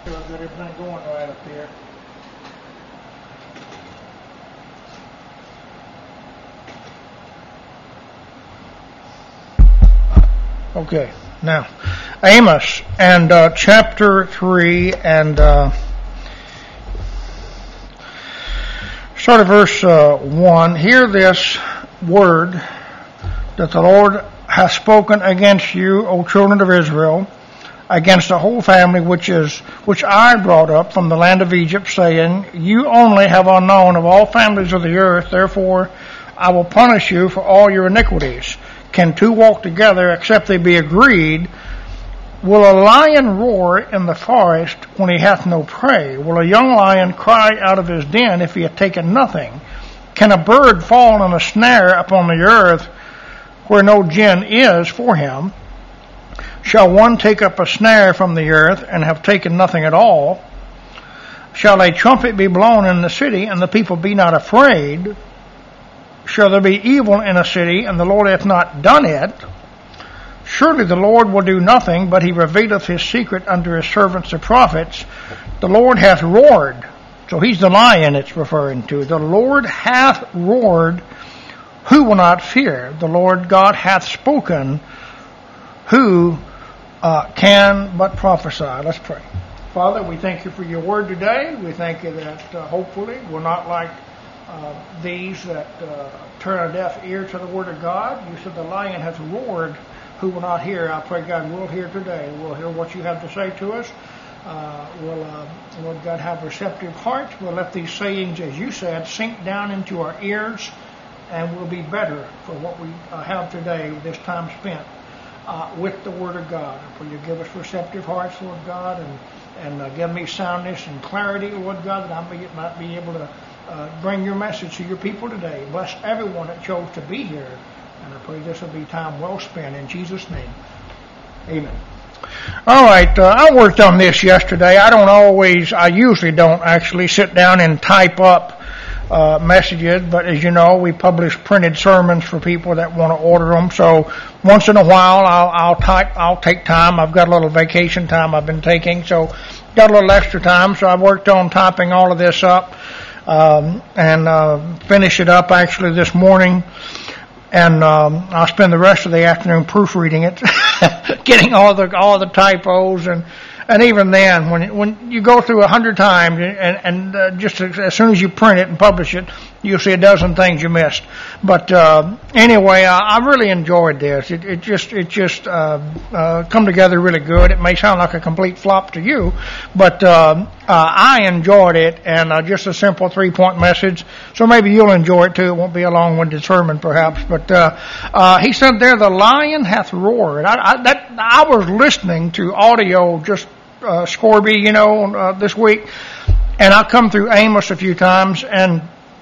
I've got everything going right up here. Okay, now Amos and chapter 3 and start at verse 1. Hear this word that the Lord hath spoken against you, O children of Israel, against the whole family which I brought up from the land of Egypt, saying, You only have unknown of all families of the earth, therefore I will punish you for all your iniquities. Can two walk together except they be agreed? Will a lion roar in the forest when he hath no prey? Will a young lion cry out of his den if he hath taken nothing? Can a bird fall in a snare upon the earth where no gin is for him? Shall one take up a snare from the earth and have taken nothing at all? Shall a trumpet be blown in the city and the people be not afraid? Shall there be evil in a city, and the Lord hath not done it? Surely the Lord will do nothing, but he revealeth his secret unto his servants the prophets. The Lord hath roared. So he's the lion it's referring to. The Lord hath roared. Who will not fear? The Lord God hath spoken. Who can but prophesy? Let's pray. Father, we thank you for your word today. We thank you that hopefully we're not like these that turn a deaf ear to the word of God. You said the lion hath roared, who will not hear. I pray, God, we'll hear today. We'll hear what you have to say to us. Lord God, have receptive hearts. We'll let these sayings, as you said, sink down into our ears, and we'll be better for what we have today, this time spent with the word of God. I pray you give us receptive hearts, Lord God, and give me soundness and clarity, Lord God, that I might be able to bring your message to your people today. Bless everyone that chose to be here. And I pray this will be time well spent in Jesus' name. Amen. All right, I worked on this yesterday. I usually don't actually sit down and type up messages, but as you know, we publish printed sermons for people that want to order them. So once in a while, I'll take time. I've got a little vacation time I've been taking, so got a little extra time. So I worked on typing all of this up. And finish it up actually this morning, and I'll spend the rest of the afternoon proofreading it, getting all the typos, and even then, when you go through 100 times, and just as soon as you print it and publish it, you'll see a dozen things you missed. But anyway, I really enjoyed this. It just come together really good. It may sound like a complete flop to you, but I enjoyed it, and just a simple 3-point message. So maybe you'll enjoy it too. It won't be a long-winded sermon, perhaps. But he said there, the lion hath roared. I was listening to audio just Scorby, this week, and I come through Amos a few times, and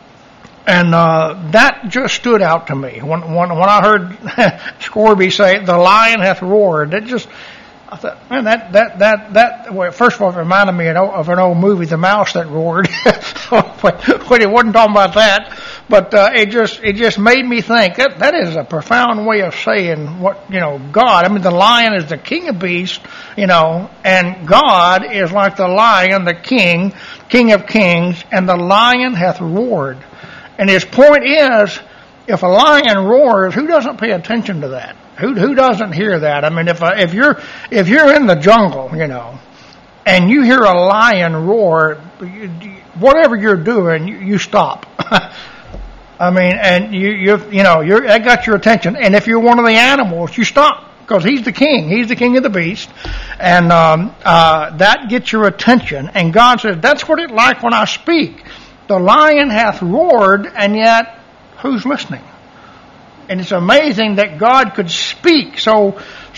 that just stood out to me when I heard Scorby say the lion hath roared. I thought, man, well, first of all, it reminded me of an old movie, The Mouse That Roared. But it wasn't talking about that. But it just made me think that is a profound way of saying what, God. I mean, the lion is the king of beasts, and God is like the lion, the king of kings, and the lion hath roared. And his point is, if a lion roars, who doesn't pay attention to that? Who doesn't hear that? I mean, if you're in the jungle, and you hear a lion roar, whatever you're doing, you stop. I mean, and that got your attention. And if you're one of the animals, you stop, because he's the king. He's the king of the beast, and that gets your attention. And God says, that's what it's like when I speak. The lion hath roared, and yet who's listening? And it's amazing that God could speak so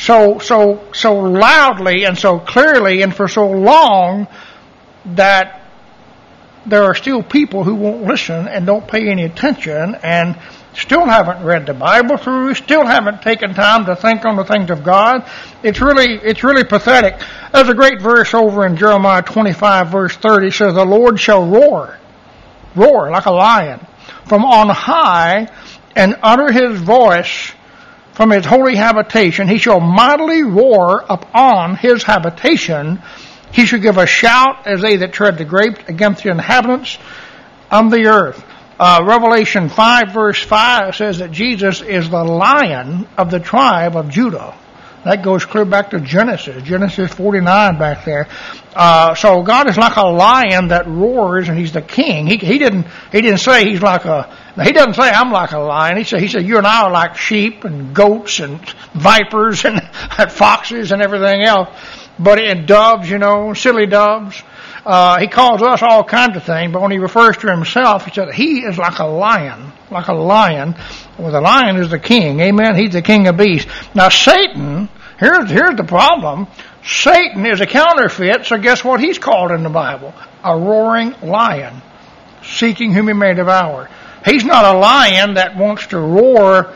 loudly and so clearly and for so long that there are still people who won't listen and don't pay any attention and still haven't read the Bible through, still haven't taken time to think on the things of God. It's really pathetic. There's a great verse over in Jeremiah 25 verse 30. It says, the Lord shall roar like a lion from on high, and utter his voice from his holy habitation. He shall mightily roar upon his habitation. He shall give a shout as they that tread the grapes against the inhabitants of the earth. Revelation 5 verse 5 says that Jesus is the Lion of the tribe of Judah. That goes clear back to Genesis 49 back there. So God is like a lion that roars, and He's the king. He didn't say He's like He doesn't say I'm like a lion. He said you and I are like sheep and goats and vipers and foxes and everything else. But in doves, silly doves. He calls us all kinds of things, but when He refers to Himself, He said He is like a lion. Like a lion. Well, the lion is the king. Amen. He's the king of beasts. Now Satan, here's the problem. Satan is a counterfeit, so guess what he's called in the Bible? A roaring lion, seeking whom he may devour. He's not a lion that wants to roar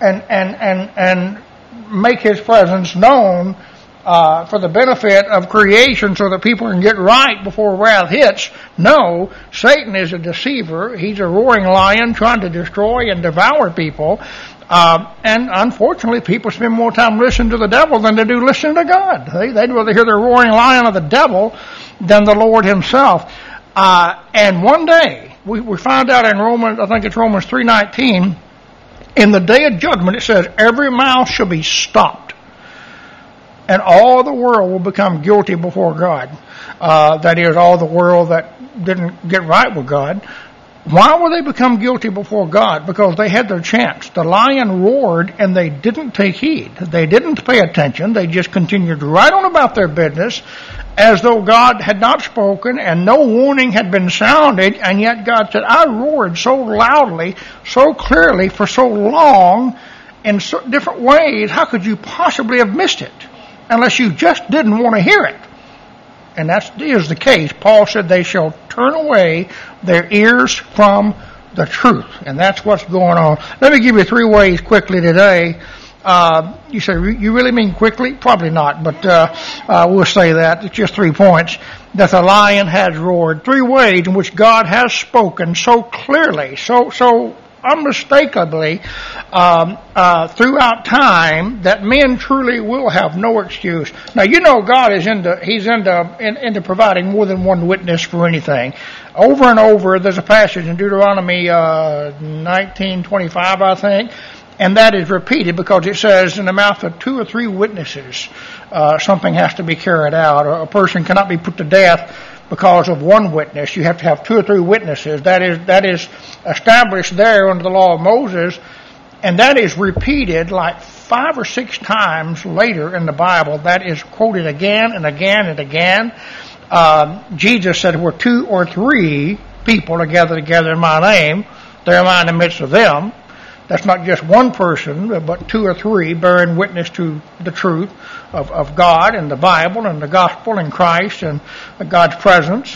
and make his presence known for the benefit of creation so that people can get right before wrath hits. No, Satan is a deceiver. He's a roaring lion trying to destroy and devour people. And unfortunately, people spend more time listening to the devil than they do listening to God. They'd rather hear the roaring lion of the devil than the Lord Himself. And one day, we find out in Romans 3:19, in the day of judgment, it says, every mouth shall be stopped, and all the world will become guilty before God. That is, all the world that didn't get right with God. Why will they become guilty before God? Because they had their chance. The lion roared and they didn't take heed. They didn't pay attention. They just continued right on about their business as though God had not spoken and no warning had been sounded. And yet God said, I roared so loudly, so clearly, for so long, in so different ways. How could you possibly have missed it? Unless you just didn't want to hear it. And that is the case. Paul said they shall turn away their ears from the truth. And that's what's going on. Let me give you 3 ways quickly today. You say, you really mean quickly? Probably not, but we'll say that. It's just 3 points. That the lion has roared. 3 ways in which God has spoken so clearly, so unmistakably throughout time that men truly will have no excuse. Now God is into providing more than one witness for anything. Over and over, there's a passage in Deuteronomy 19:25, I think, and that is repeated because it says in the mouth of 2 or 3 witnesses something has to be carried out. A person cannot be put to death because of one witness. You have to have 2 or 3 witnesses. That is established there under the law of Moses, and that is repeated like 5 or 6 times later in the Bible. That is quoted again and again and again. Jesus said, where 2 or 3 people are gathered together in my name, there am I in the midst of them. That's not just one person, but 2 or 3 bearing witness to the truth of God and the Bible and the gospel and Christ and God's presence.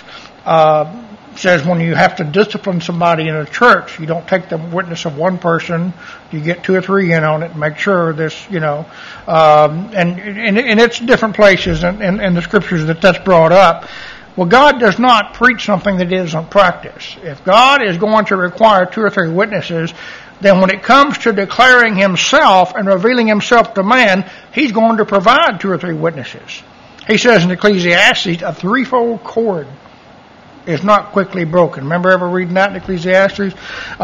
Says when you have to discipline somebody in a church, you don't take the witness of one person. You get 2 or 3 in on it and make sure this, and it's different places in the scriptures that's brought up. Well, God does not preach something that isn't practice. If God is going to require 2 or 3 witnesses, then when it comes to declaring Himself and revealing Himself to man, He's going to provide 2 or 3 witnesses. He says in Ecclesiastes, a 3-fold cord is not quickly broken. Remember ever reading that in Ecclesiastes?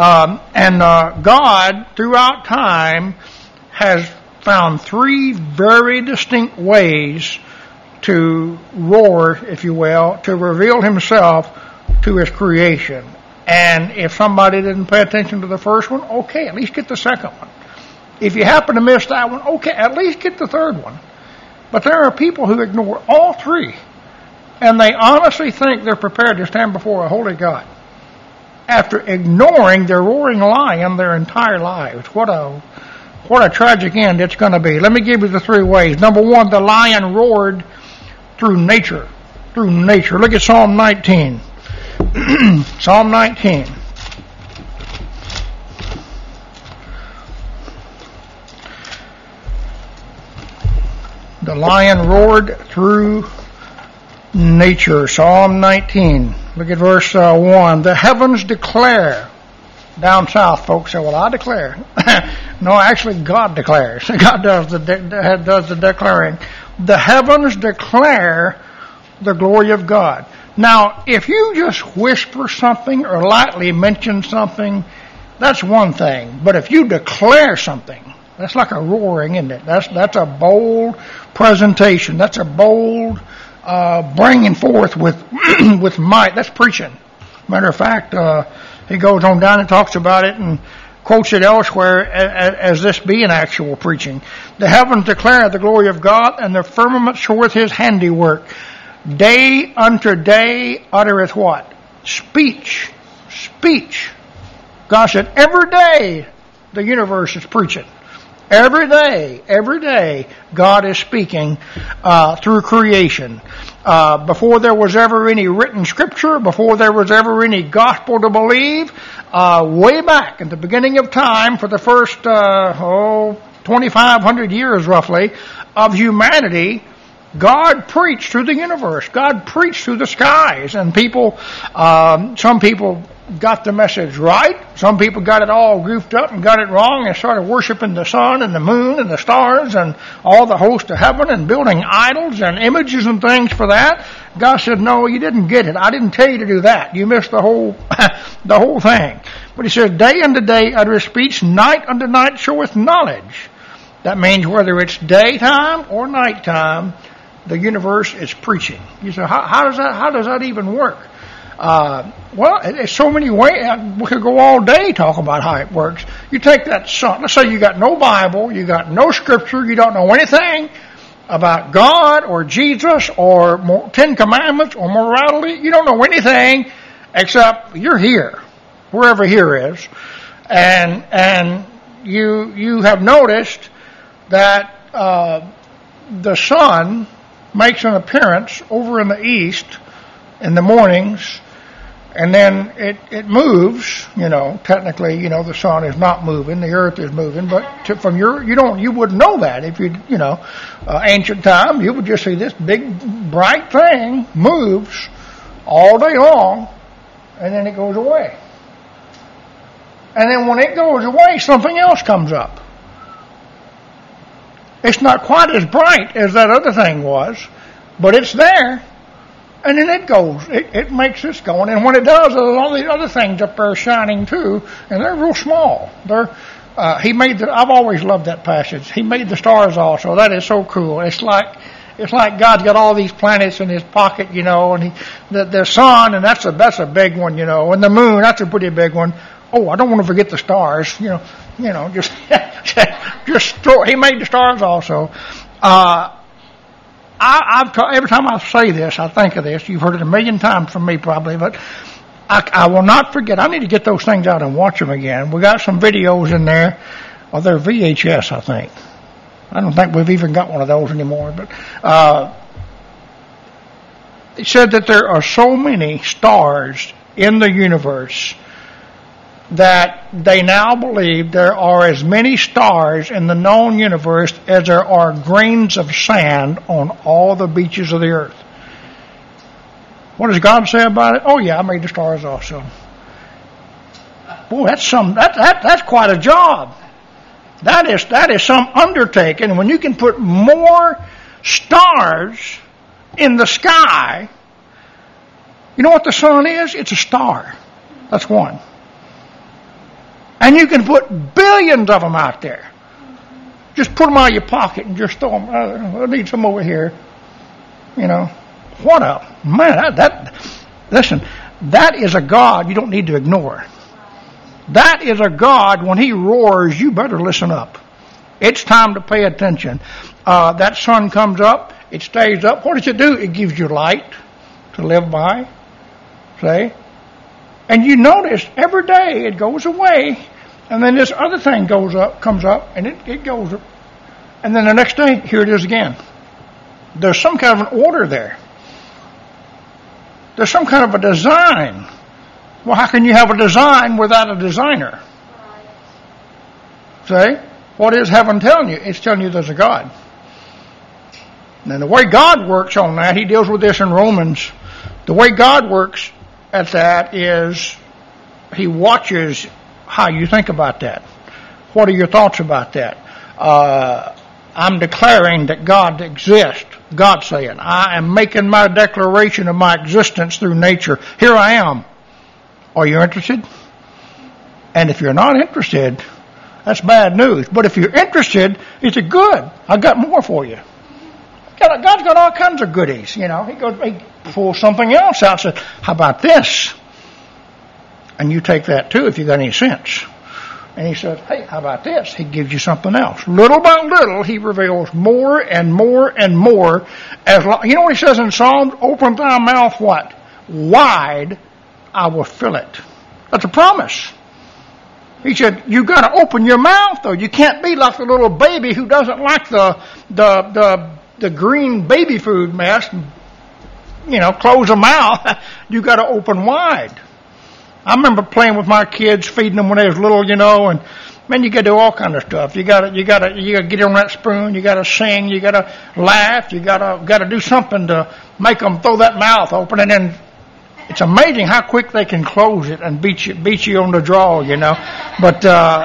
God, throughout time, has found 3 very distinct ways to roar, if you will, to reveal Himself to His creation. And if somebody didn't pay attention to the first one, okay, at least get the second one. If you happen to miss that one, okay, at least get the third one. But there are people who ignore all 3, and they honestly think they're prepared to stand before a holy God after ignoring their roaring lion their entire lives. What a tragic end it's going to be. Let me give you the 3 ways. Number 1, the lion roared through nature. Through nature. Look at Psalm 19. Psalm 19. The lion roared through nature. Psalm 19. Look at verse 1. The heavens declare. Down south, folks say, well, I declare. No, actually, God declares. God does the declaring. The heavens declare the glory of God. Now, if you just whisper something or lightly mention something, that's one thing. But if you declare something, that's like a roaring, isn't it? That's a bold presentation. That's a bold bringing forth with with might. That's preaching. Matter of fact, he goes on down and talks about it and quotes it elsewhere as this being actual preaching. The heavens declare the glory of God, and the firmament showeth his handiwork. Day unto day uttereth what? Speech. Speech. God said every day the universe is preaching. Every day, God is speaking through creation. Before there was ever any written scripture, before there was ever any gospel to believe, way back at the beginning of time, for the first 2,500 years roughly of humanity, God preached through the universe. God preached through the skies, and people, some people got the message right. Some people got it all goofed up and got it wrong and started worshiping the sun and the moon and the stars and all the hosts of heaven and building idols and images and things for that. God said, no, you didn't get it. I didn't tell you to do that. You missed the whole the whole thing. But he said, day unto day uttereth speech, night unto night showeth knowledge. That means whether it's daytime or nighttime, the universe is preaching. You say, how does that even work? Well, there's so many ways. We could go all day talking about how it works. You take that sun. Let's say you got no Bible, you got no scripture, you don't know anything about God or Jesus or Ten Commandments or morality. You don't know anything except you're here, wherever here is, and you have noticed that the sun makes an appearance over in the east in the mornings, and then it moves. Technically, the sun is not moving, the earth is moving, but from you wouldn't know that if ancient time, you would just see this big bright thing moves all day long, and then it goes away. And then when it goes away, something else comes up. It's not quite as bright as that other thing was, but it's there. And then it goes. It makes this going. And when it does, there's all these other things up there shining too, and they're real small. I've always loved that passage. He made the stars also. That is so cool. It's like God's got all these planets in his pocket, and the sun, and that's a big one, and the moon, that's a pretty big one. Oh, I don't want to forget the stars, just he made the stars also. Every time I say this, I think of this. You've heard it a million times from me probably, but I will not forget. I need to get those things out and watch them again. We got some videos in there. Oh, they're VHS, I think. I don't think we've even got one of those anymore. But it said that there are so many stars in the universe that they now believe there are as many stars in the known universe as there are grains of sand on all the beaches of the earth. What does God say about it? Oh yeah, I made the stars also. Boy, that's quite a job. That is some undertaking. When you can put more stars in the sky, you know what the sun is? It's a star. That's one. And you can put billions of them out there. Just put them out of your pocket and just throw them. I need some over here. What a man! Listen, that is a God you don't need to ignore. That is a God. When He roars, you better listen up. It's time to pay attention. That sun comes up. It stays up. What does it do? It gives you light to live by. See? And you notice every day it goes away, and then this other thing comes up, and it goes up. And then the next day, here it is again. There's some kind of an order there. There's some kind of a design. Well, how can you have a design without a designer? See? What is heaven telling you? It's telling you there's a God. And the way God works on that, He deals with this in Romans. The way God works at that is He watches how you think about that. What are your thoughts about that? I'm declaring that God exists. God saying, I am making my declaration of my existence through nature. Here I am. Are you interested? And if you're not interested, that's bad news. But if you're interested, it's a good. I got more for you. God's got all kinds of goodies, you know. He pulls something else out and says, how about this? And you take that too if you got any sense. And he says, hey, how about this? He gives you something else. Little by little, he reveals more and more and more. You know what he says in Psalms? Open thy mouth what? Wide, I will fill it. That's a promise. He said, you got to open your mouth, though. You can't be like the little baby who doesn't like the green baby food mess. You know, close the mouth. You got to open wide. I remember playing with my kids, feeding them when they was little, you know, and man, you got to do all kind of stuff. You got to get on that spoon. You got to sing. You got to laugh. You got to do something to make them throw that mouth open, and then it's amazing how quick they can close it and beat you on the draw, you know. But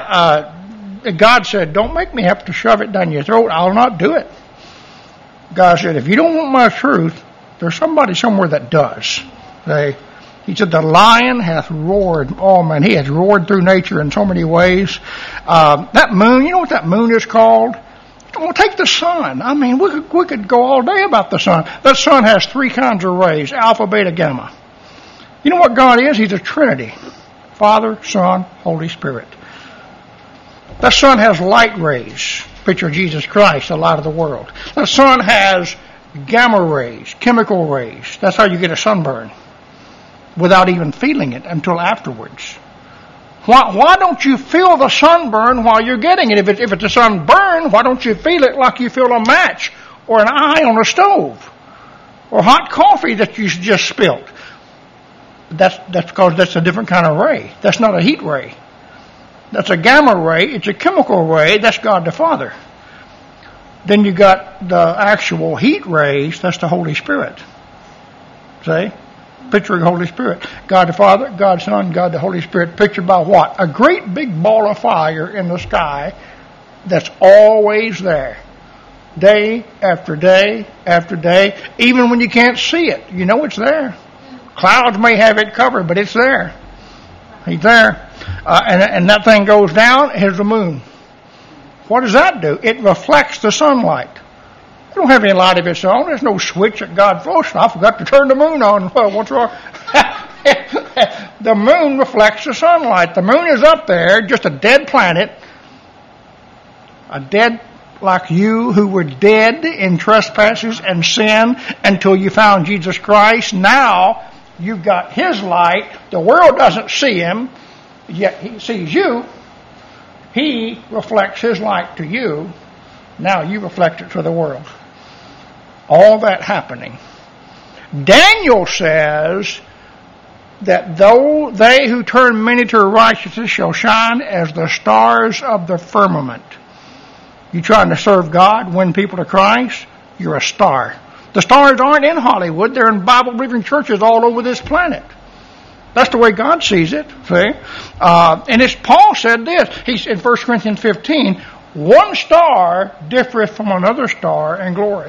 God said, don't make me have to shove it down your throat. I'll not do it. God said, if you don't want my truth, there's somebody somewhere that does. He said, the lion hath roared. Oh, man, he has roared through nature in so many ways. That moon, you know what that moon is called? Well, take the sun. I mean, we could go all day about the sun. That sun has 3 kinds of rays, alpha, beta, gamma. You know what God is? He's a Trinity. Father, Son, Holy Spirit. That sun has light rays. Picture Jesus Christ, the light of the world. The sun has gamma rays, chemical rays. That's how you get a sunburn without even feeling it until afterwards. Why don't you feel the sunburn while you're getting it? If it's a sunburn, why don't you feel it like you feel a match or an eye on a stove or hot coffee that you just spilled? That's because that's a different kind of ray. That's not a heat ray. That's a gamma ray. It's a chemical ray. That's God the Father. Then you got the actual heat rays. That's the Holy Spirit. See? Picture of the Holy Spirit. God the Father, God the Son, God the Holy Spirit. Pictured by what? A great big ball of fire in the sky that's always there. Day after day after day. Even when you can't see it, you know it's there. Clouds may have it covered, but it's there. He's there. And that thing goes down. Here's the moon. What does that do? It reflects the sunlight. It don't have any light of its own. There's no switch that God throws. I forgot to turn the moon on. Well, what's wrong? The moon reflects the sunlight. The moon is up there, just a dead planet. A dead like you who were dead in trespasses and sin until you found Jesus Christ. Now you've got His light. The world doesn't see Him, yet He sees you. He reflects His light to you. Now you reflect it to the world. All that happening. Daniel says that though they who turn many to righteousness shall shine as the stars of the firmament. You trying to serve God, win people to Christ? You're a star. The stars aren't in Hollywood. They're in Bible-believing churches all over this planet. That's the way God sees it. See? And as Paul said this, he's in 1 Corinthians 15, one star differeth from another star in glory.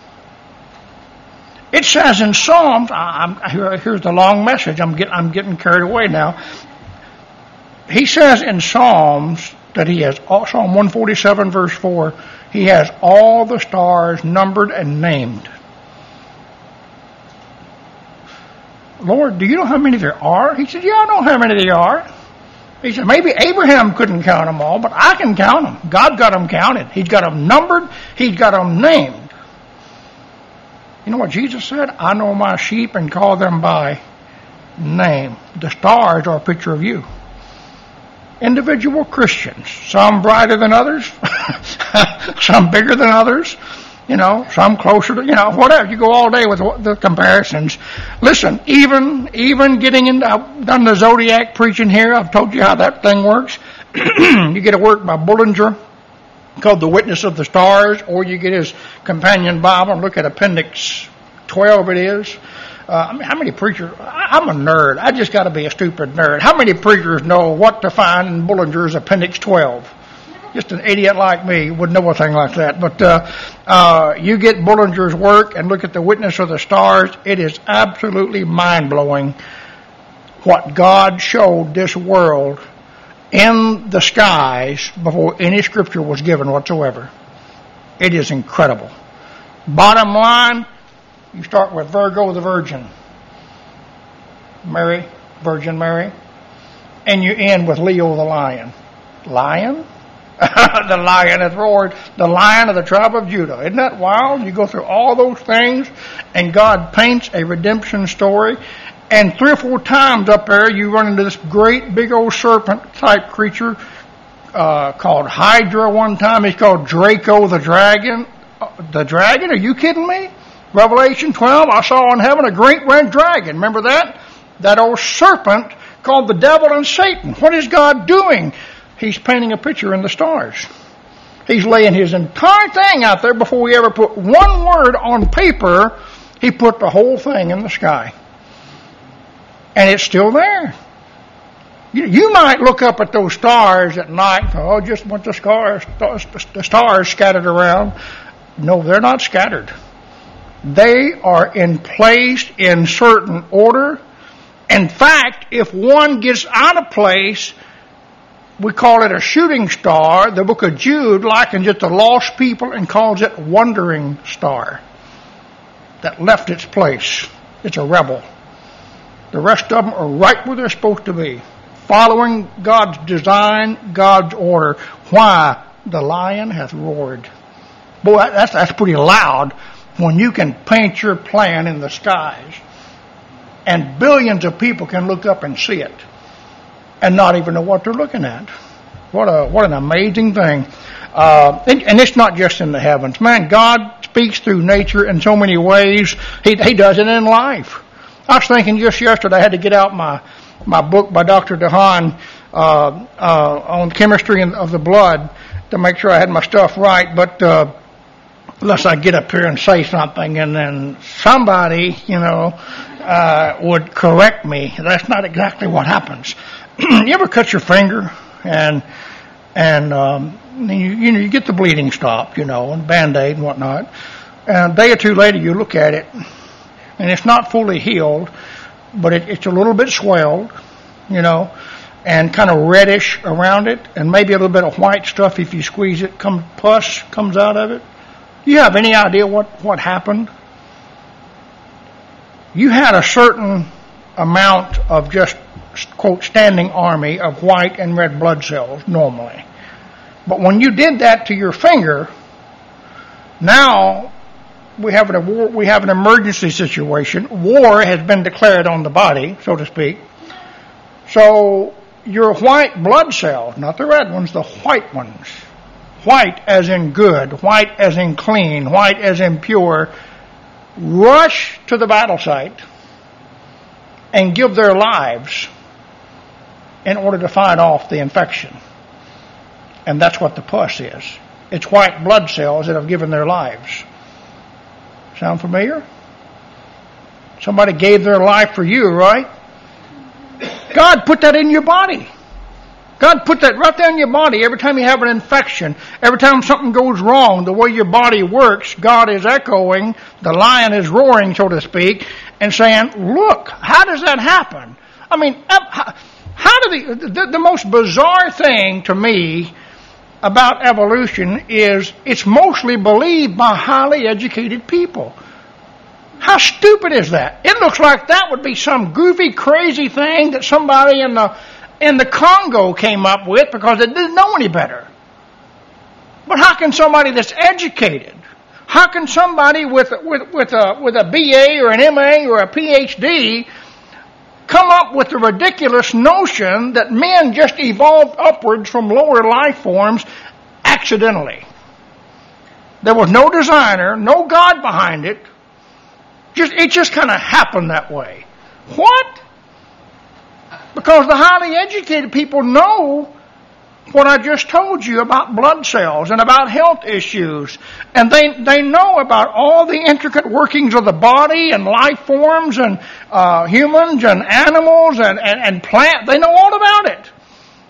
It says in Psalms, here's the long message. I'm getting carried away now. He says in Psalms that he has, Psalm 147 verse 4, he has all the stars numbered and named. Lord, do you know how many there are? He said, yeah, I know how many there are. He said, maybe Abraham couldn't count them all, but I can count them. God got them counted. He's got them numbered. He's got them named. You know what Jesus said? I know my sheep and call them by name. The stars are a picture of you. Individual Christians. Some brighter than others. Some bigger than others. You know, some closer to, whatever. You go all day with the comparisons. Listen, even getting into, I've done the zodiac preaching here. I've told you how that thing works. You get a work by Bullinger called The Witness of the Stars, or you get his companion Bible and look at Appendix 12 it is. How many preachers, I'm a nerd. I just got to be a stupid nerd. How many preachers know what to find in Bullinger's Appendix 12? Just an idiot like me would know a thing like that. But you get Bullinger's work and look at the witness of the stars. It is absolutely mind-blowing what God showed this world in the skies before any scripture was given whatsoever. It is incredible. Bottom line, you start with Virgo the Virgin, Mary, Virgin Mary, and you end with Leo the Lion. Lion? The lion hath roared, the Lion of the tribe of Judah. Isn't that wild? You go through all those things, and God paints a redemption story. And 3 or 4 times up there, you run into this great big old serpent-type creature called Hydra one time. He's called Draco the dragon. The dragon? Are you kidding me? Revelation 12, I saw in heaven a great red dragon. Remember that? That old serpent called the devil and Satan. What is God doing? He's painting a picture in the stars. He's laying his entire thing out there before we ever put one word on paper. He put the whole thing in the sky. And it's still there. You might look up at those stars at night, just a bunch of the stars scattered around. No, they're not scattered. They are in place in certain order. In fact, if one gets out of place, we call it a shooting star. The book of Jude likens it to lost people and calls it wandering star that left its place. It's a rebel. The rest of them are right where they're supposed to be, following God's design, God's order. Why? The lion hath roared. Boy, that's pretty loud when you can paint your plan in the skies and billions of people can look up and see it and not even know what they're looking at. What an amazing thing. And it's not just in the heavens. Man, God speaks through nature in so many ways. He does it in life. I was thinking just yesterday I had to get out my book by Dr. DeHaan on chemistry of the blood to make sure I had my stuff right. But unless I get up here and say something and then somebody, would correct me. That's not exactly what happens. You ever cut your finger and you get the bleeding stopped, and Band-Aid and whatnot. And a day or two later you look at it and it's not fully healed, but it's a little bit swelled, and kind of reddish around it, and maybe a little bit of white stuff if you squeeze it, pus comes out of it. Do you have any idea what happened? You had a certain amount of just, quote, standing army of white and red blood cells normally. But when you did that to your finger, now we have an emergency situation. War has been declared on the body, so to speak. So your white blood cells, not the red ones, the white ones, white as in good, white as in clean, white as in pure, rush to the battle site and give their lives in order to fight off the infection. And that's what the pus is. It's white blood cells that have given their lives. Sound familiar? Somebody gave their life for you, right? God put that in your body. God put that right there in your body. Every time you have an infection, every time something goes wrong, the way your body works, God is echoing, the lion is roaring, so to speak, and saying, look, how does that happen? I mean, how do the most bizarre thing to me about evolution is it's mostly believed by highly educated people. How stupid is that? It looks like that would be some goofy, crazy thing that somebody in the Congo came up with because they didn't know any better. But how can somebody that's educated, how can somebody with a BA or an MA or a PhD come up with the ridiculous notion that men just evolved upwards from lower life forms accidentally? There was no designer, no God behind it. It just kind of happened that way. What? Because the highly educated people know what I just told you about blood cells and about health issues. And they know about all the intricate workings of the body and life forms and humans and animals and plants. They know all about it.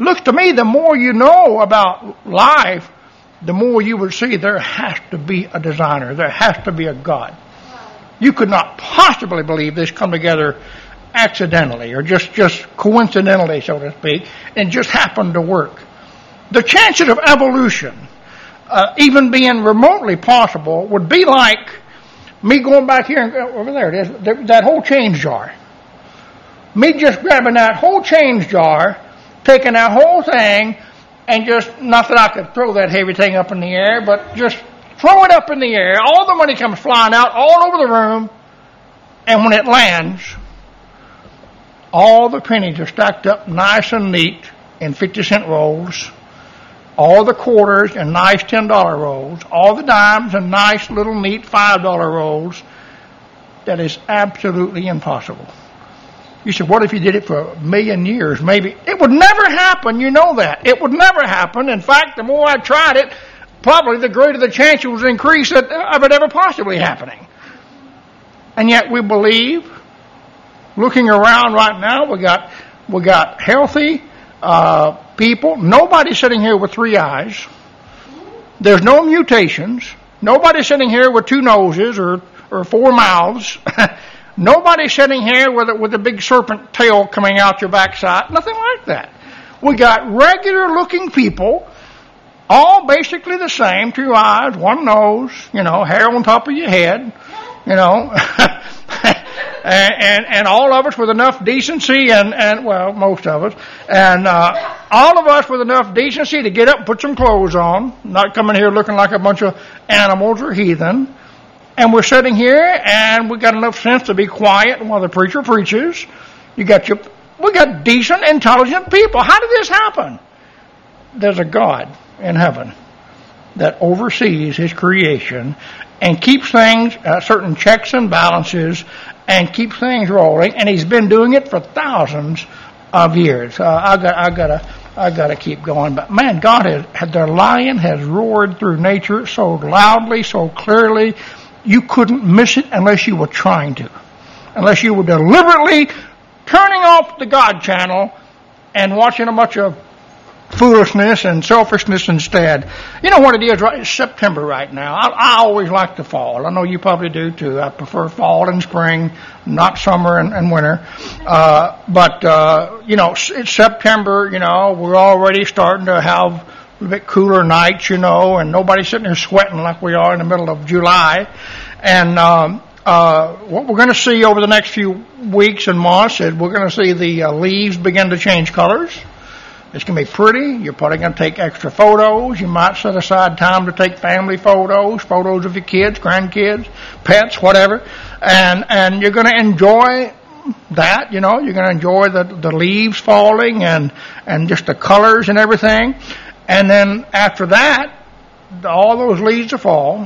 looks to me, the more you know about life, the more you would see there has to be a designer. There has to be a God. You could not possibly believe this come together accidentally or just coincidentally, so to speak, and just happened to work. The chances of evolution even being remotely possible would be like me going back here and over there it is, that whole change jar. Me just grabbing that whole change jar, taking that whole thing, and just, not that I could throw that heavy thing up in the air, but just throw it up in the air. All the money comes flying out all over the room, and when it lands, all the pennies are stacked up nice and neat in 50-cent rolls, all the quarters in nice $10 rolls, all the dimes in nice little neat $5 rolls. That is absolutely impossible. You said, what if you did it for 1,000,000 years? Maybe. It would never happen, you know that. It would never happen. In fact, the more I tried it, probably the greater the chance was increased of it ever possibly happening. And yet we believe, looking around right now, we got healthy people. Nobody's sitting here with 3 eyes. There's no mutations. Nobody's sitting here with 2 noses or 4 mouths. Nobody's sitting here with a big serpent tail coming out your backside. Nothing like that. We got regular-looking people, all basically the same, 2 eyes, 1 nose, hair on top of your head, and all of us with enough decency and well, most of us, and all of us with enough decency to get up and put some clothes on, not coming here looking like a bunch of animals or heathen. And we're sitting here, and we got enough sense to be quiet while the preacher preaches. We got decent, intelligent people. How did this happen? There's a God in heaven that oversees His creation and keeps things, certain checks and balances, and keeps things rolling. And He's been doing it for thousands of years. I gotta keep going. But man, the lion has roared through nature so loudly, so clearly. You couldn't miss it unless you were trying to. Unless you were deliberately turning off the God channel and watching a bunch of foolishness and selfishness instead. You know what it is, right? It's September right now. I always like the fall. I know you probably do too. I prefer fall and spring, not summer and winter. But it's September, we're already starting to have a bit cooler nights, and nobody's sitting there sweating like we are in the middle of July. And what we're going to see over the next few weeks and months is we're going to see the leaves begin to change colors. It's going to be pretty. You're probably going to take extra photos. You might set aside time to take family photos of your kids, grandkids, pets, whatever. And you're going to enjoy that, You're going to enjoy the leaves falling and just the colors and everything. And then after that, all those leaves will fall.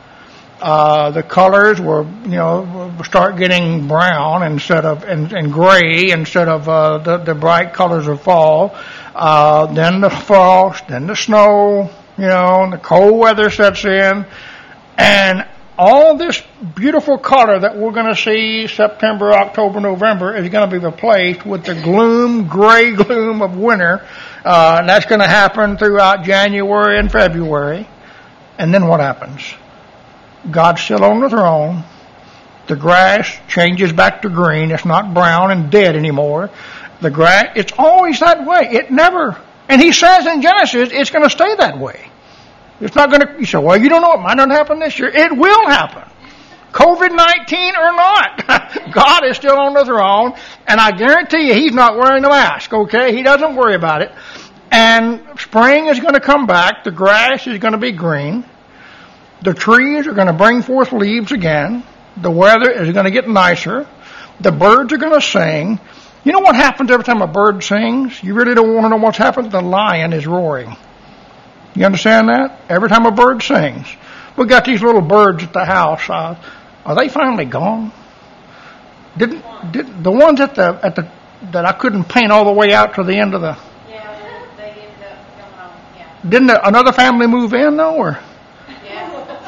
The colors will start getting brown instead of and gray instead of the bright colors will fall. Then the frost, then the snow, and the cold weather sets in, and all this beautiful color that we're going to see September, October, November is going to be replaced with the gray gloom of winter. And that's going to happen throughout January and February. And then what happens? God's still on the throne. The grass changes back to green. It's not brown and dead anymore. The grass, it's always that way. It never, and He says in Genesis, it's going to stay that way. It's not going to, you say, well, you don't know, it might not happen this year. It will happen. COVID-19 or not. God is still on the throne, and I guarantee you He's not wearing a mask, okay? He doesn't worry about it. And spring is going to come back. The grass is going to be green. The trees are going to bring forth leaves again. The weather is going to get nicer. The birds are going to sing. You know what happens every time a bird sings? You really don't want to know what's happened? The lion is roaring. You understand that? Every time a bird sings. We've got these little birds at the house. Are they finally gone? Did the ones at the that I couldn't paint all the way out to the end of the? Yeah, they ended up going on. Yeah. Didn't another family move in though, or? Yeah.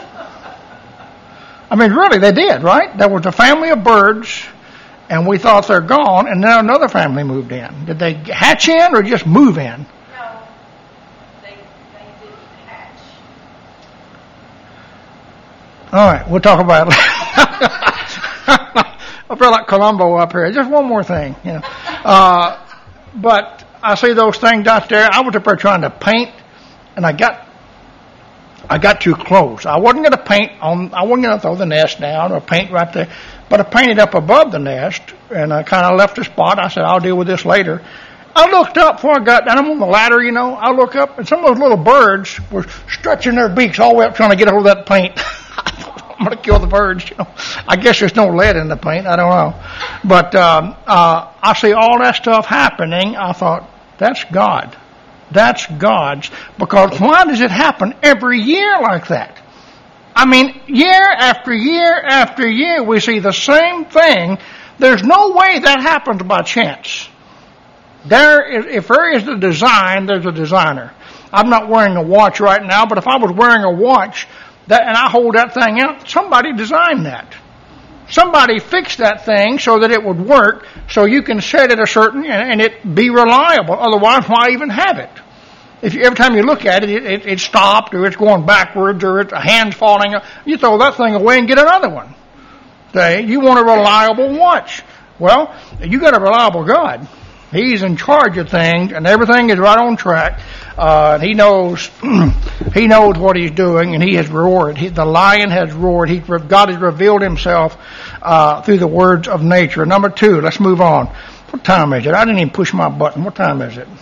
I mean, really, they did, right? There was a family of birds, and we thought they're gone, and then another family moved in. Did they hatch in or just move in? All right, we'll talk about it. I feel like Columbo up here. Just one more thing, you know. But I see those things out there. I was up there trying to paint, and I got too close. I wasn't going to paint on. I wasn't going to throw the nest down or paint right there, but I painted up above the nest, and I kind of left a spot. I said, I'll deal with this later. I looked up before I got down. I'm on the ladder, you know. I look up, and some of those little birds were stretching their beaks all the way up trying to get hold of that paint. I'm going to kill the birds, you know. I guess there's no lead in the paint. I don't know. But I see all that stuff happening. I thought, that's God. That's God's. Because why does it happen every year like that? I mean, year after year after year, we see the same thing. There's no way that happens by chance. If there is a design, there's a designer. I'm not wearing a watch right now, but if I was wearing a watch and I hold that thing out, somebody designed that. Somebody fixed that thing so that it would work, so you can set it a certain and it be reliable. Otherwise, why even have it? Every time you look at it, it's stopped, or it's going backwards, or a hand's falling. You throw that thing away and get another one. Okay? You want a reliable watch. Well, you got a reliable God. He's in charge of things, and everything is right on track. He knows what he's doing, and he has roared. The lion has roared. God has revealed himself through the words of nature. Number 2, let's move on. What time is it? I didn't even push my button. What time is it?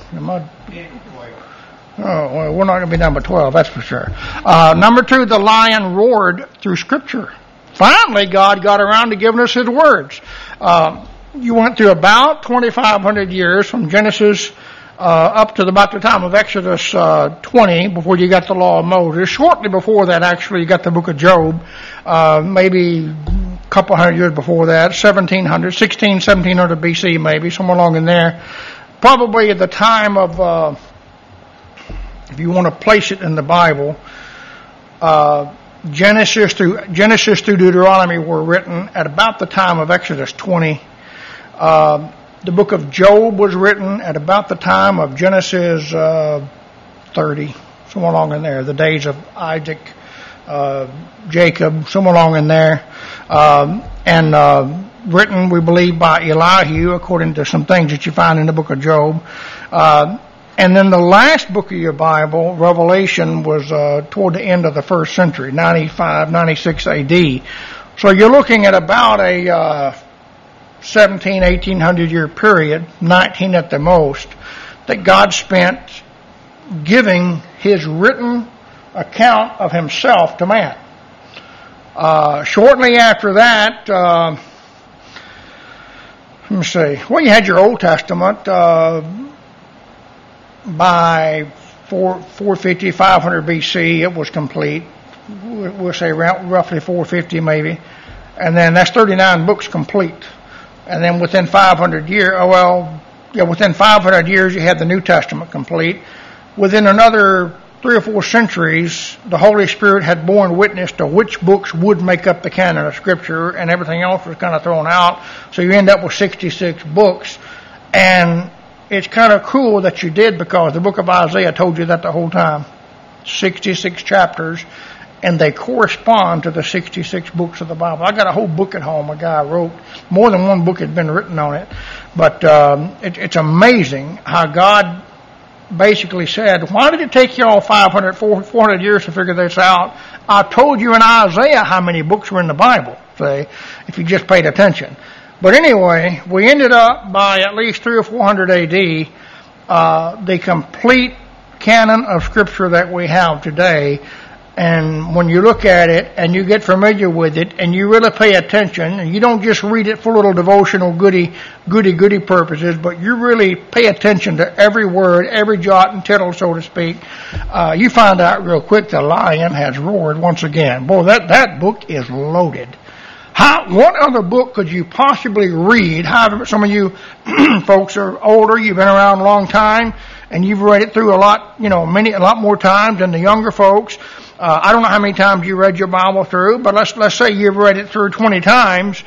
Oh, well, we're not going to be number 12, that's for sure. Number 2, the lion roared through Scripture. Finally, God got around to giving us His words. You went through about 2,500 years from Genesis up to about the time of Exodus 20 before you got the law of Moses. Shortly before that, actually, you got the book of Job. Maybe a couple hundred years before that, 1700 BC maybe, somewhere along in there. Probably at the time of, if you want to place it in the Bible, Genesis through Deuteronomy were written at about the time of Exodus 20. The book of Job was written at about the time of Genesis 30, somewhere along in there. The days of Isaac, Jacob, somewhere along in there. And written, we believe, by Elihu, according to some things that you find in the book of Job. And then the last book of your Bible, Revelation, was toward the end of the first century, 95, 96 AD. So you're looking at about a 1800 year period, 19 at the most, that God spent giving His written account of Himself to man. Shortly after that, let me see, well, you had your Old Testament. By 450, 500 BC, it was complete. We'll say around roughly 450 maybe. And then that's 39 books complete. And then within 500 years, within 500 years you had the New Testament complete. Within another 3 or 4 centuries, the Holy Spirit had borne witness to which books would make up the canon of Scripture, and everything else was kind of thrown out. So you end up with 66 books. And it's kind of cool that you did, because the book of Isaiah told you that the whole time. 66 chapters, and they correspond to the 66 books of the Bible. I got a whole book at home a guy wrote. More than one book had been written on it. But it's amazing how God basically said, why did it take you all 400 years to figure this out? I told you in Isaiah how many books were in the Bible, say, if you just paid attention. But anyway, we ended up by at least 300 or 400 AD, the complete canon of Scripture that we have today. And when you look at it and you get familiar with it and you really pay attention, and you don't just read it for little devotional goody purposes, but you really pay attention to every word, every jot and tittle, so to speak, you find out real quick the lion has roared once again. Boy, that book is loaded. What other book could you possibly read? However, some of you folks are older, you've been around a long time, and you've read it through a lot more times than the younger folks. I don't know how many times you read your Bible through, but let's say you've read it through 20 times.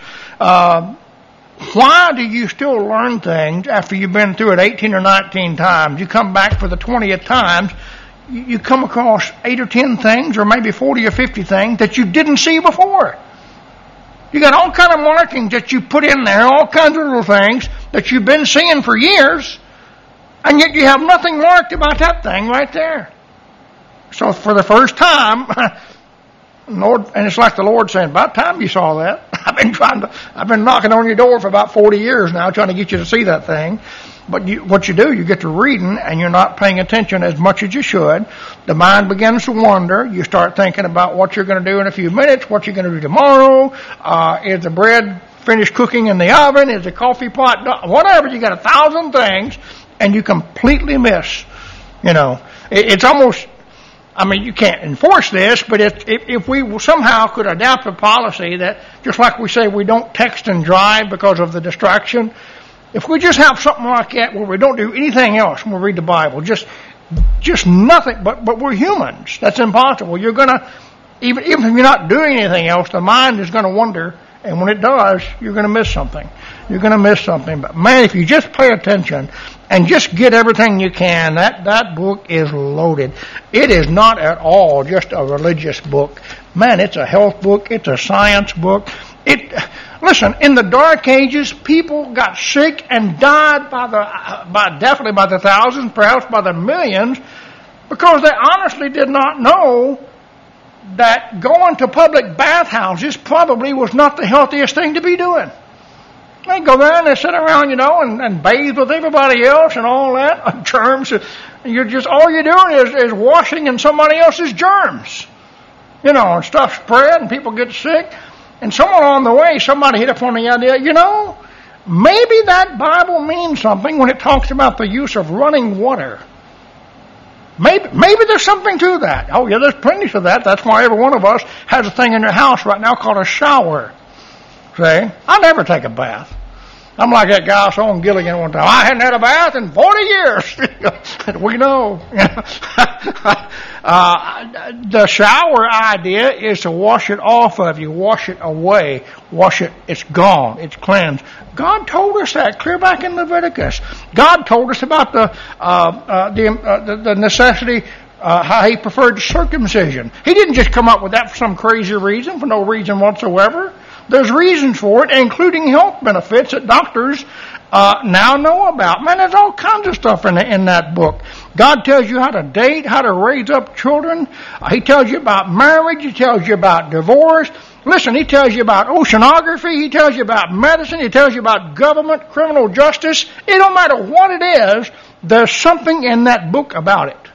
Why do you still learn things after you've been through it 18 or 19 times? You come back for the 20th time, you come across 8 or 10 things, or maybe 40 or 50 things that you didn't see before. You got all kind of markings that you put in there, all kinds of little things that you've been seeing for years, and yet you have nothing marked about that thing right there. So for the first time, Lord, and it's like the Lord saying, about time you saw that. I've been knocking on your door for about 40 years now, trying to get you to see that thing. But what you do, you get to reading, and you're not paying attention as much as you should. The mind begins to wander. You start thinking about what you're going to do in a few minutes, what you're going to do tomorrow. Is the bread finished cooking in the oven? Is the coffee pot done? Whatever. You got 1,000 things, and you completely miss. It's almost. I mean, you can't enforce this, but if we somehow could adapt a policy that, just like we say, we don't text and drive because of the distraction. If we just have something like that where we don't do anything else when we read the Bible, just nothing, but we're humans. That's impossible. You're gonna, even if you're not doing anything else, the mind is gonna wander, and when it does, you're gonna miss something. You're gonna miss something. But man, if you just pay attention and just get everything you can, that book is loaded. It is not at all just a religious book. Man, it's a health book. It's a science book. Listen, in the Dark Ages, people got sick and died definitely by the thousands, perhaps by the millions, because they honestly did not know that going to public bathhouses probably was not the healthiest thing to be doing. They go there and they sit around, and bathe with everybody else and all that, germs. All you're doing is washing in somebody else's germs. And stuff spread and people get sick. And somewhere along the way, somebody hit upon the idea, maybe that Bible means something when it talks about the use of running water. Maybe there's something to that. Oh, yeah, there's plenty to that. That's why every one of us has a thing in their house right now called a shower. See? I never take a bath. I'm like that guy I saw in Gilligan one time. I hadn't had a bath in 40 years. We know. The shower idea is to wash it off of you, wash it away, it's gone, it's cleansed. God told us that clear back in Leviticus. God told us about the necessity, how He preferred circumcision. He didn't just come up with that for some crazy reason, for no reason whatsoever. There's reasons for it, including health benefits that doctors now know about. Man, there's all kinds of stuff in that book. God tells you how to date, how to raise up children. He tells you about marriage. He tells you about divorce. Listen, He tells you about oceanography. He tells you about medicine. He tells you about government, criminal justice. It don't matter what it is, there's something in that book about it.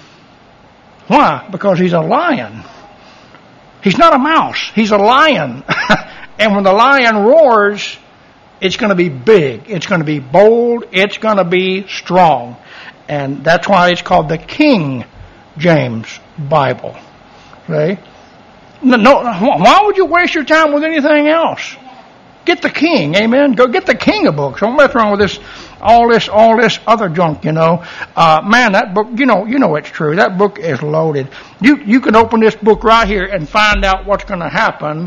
Why? Because He's a lion. He's not a mouse. He's a lion. And when the lion roars, it's going to be big. It's going to be bold. It's going to be strong. And that's why it's called the King James Bible. See? No, why would you waste your time with anything else? Get the King, amen? Go get the King of books. Don't mess around with all this other junk, Man, that book, you know it's true. That book is loaded. You can open this book right here and find out what's going to happen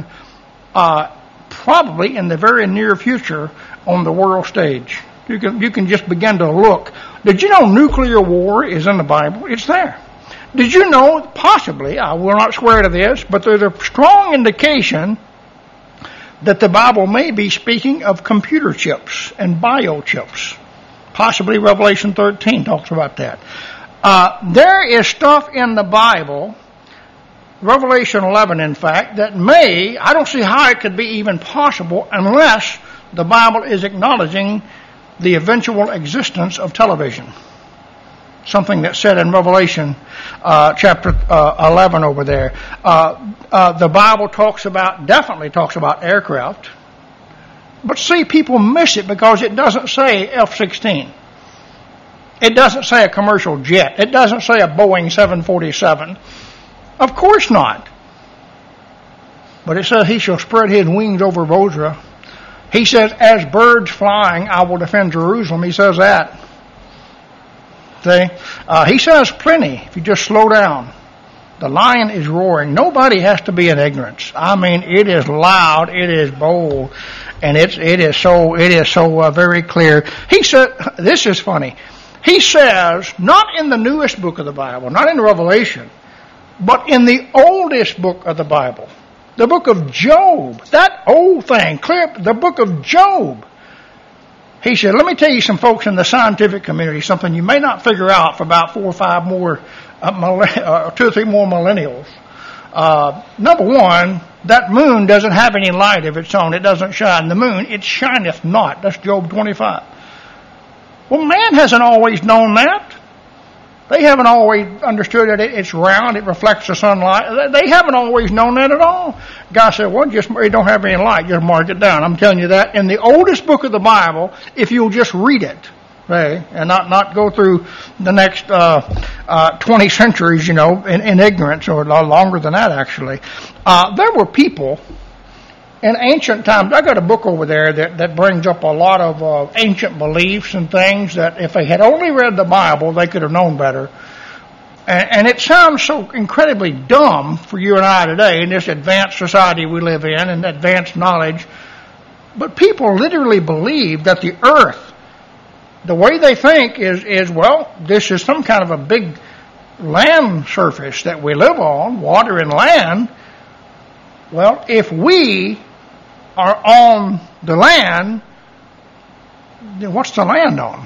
probably in the very near future on the world stage. You can just begin to look. Did you know nuclear war is in the Bible? It's there. Did you know, possibly, I will not swear to this, but there's a strong indication that the Bible may be speaking of computer chips and biochips. Possibly Revelation 13 talks about that. There is stuff in the Bible, Revelation 11 in fact, that I don't see how it could be even possible unless the Bible is acknowledging the eventual existence of television. Something that's said in Revelation chapter 11 over there. The Bible definitely talks about aircraft. But see, people miss it because it doesn't say F-16. It doesn't say a commercial jet. It doesn't say a Boeing 747. Of course not. But it says He shall spread His wings over Bozrah. He says, as birds flying, I will defend Jerusalem. He says that. See? He says plenty if you just slow down. The lion is roaring. Nobody has to be in ignorance. I mean, it is loud, it is bold, and it is so very clear. He said, this is funny. he says, not in the newest book of the Bible, not in Revelation, but in the oldest book of the Bible, the book of Job, that old thing, clear, the book of Job. He said, let me tell you some folks in the scientific community, something you may not figure out for about 4 or 5 more, 2 or 3 more millennials. Number one, that moon doesn't have any light of its own. It doesn't shine. The moon, it shineth not. That's Job 25. Well, man hasn't always known that. They haven't always understood that it's round, it reflects the sunlight. They haven't always known that at all. God said, well, it don't have any light, just mark it down. I'm telling you that. In the oldest book of the Bible, if you'll just read it, okay, and not go through the next 20 centuries, in ignorance, or longer than that, actually. There were people in ancient times. I got a book over there that brings up a lot of ancient beliefs and things that if they had only read the Bible, they could have known better. And it sounds so incredibly dumb for you and I today in this advanced society we live in and advanced knowledge. But people literally believe that the earth, the way they think is, well, this is some kind of a big land surface that we live on, water and land. Well, if we are on the land, then what's the land on?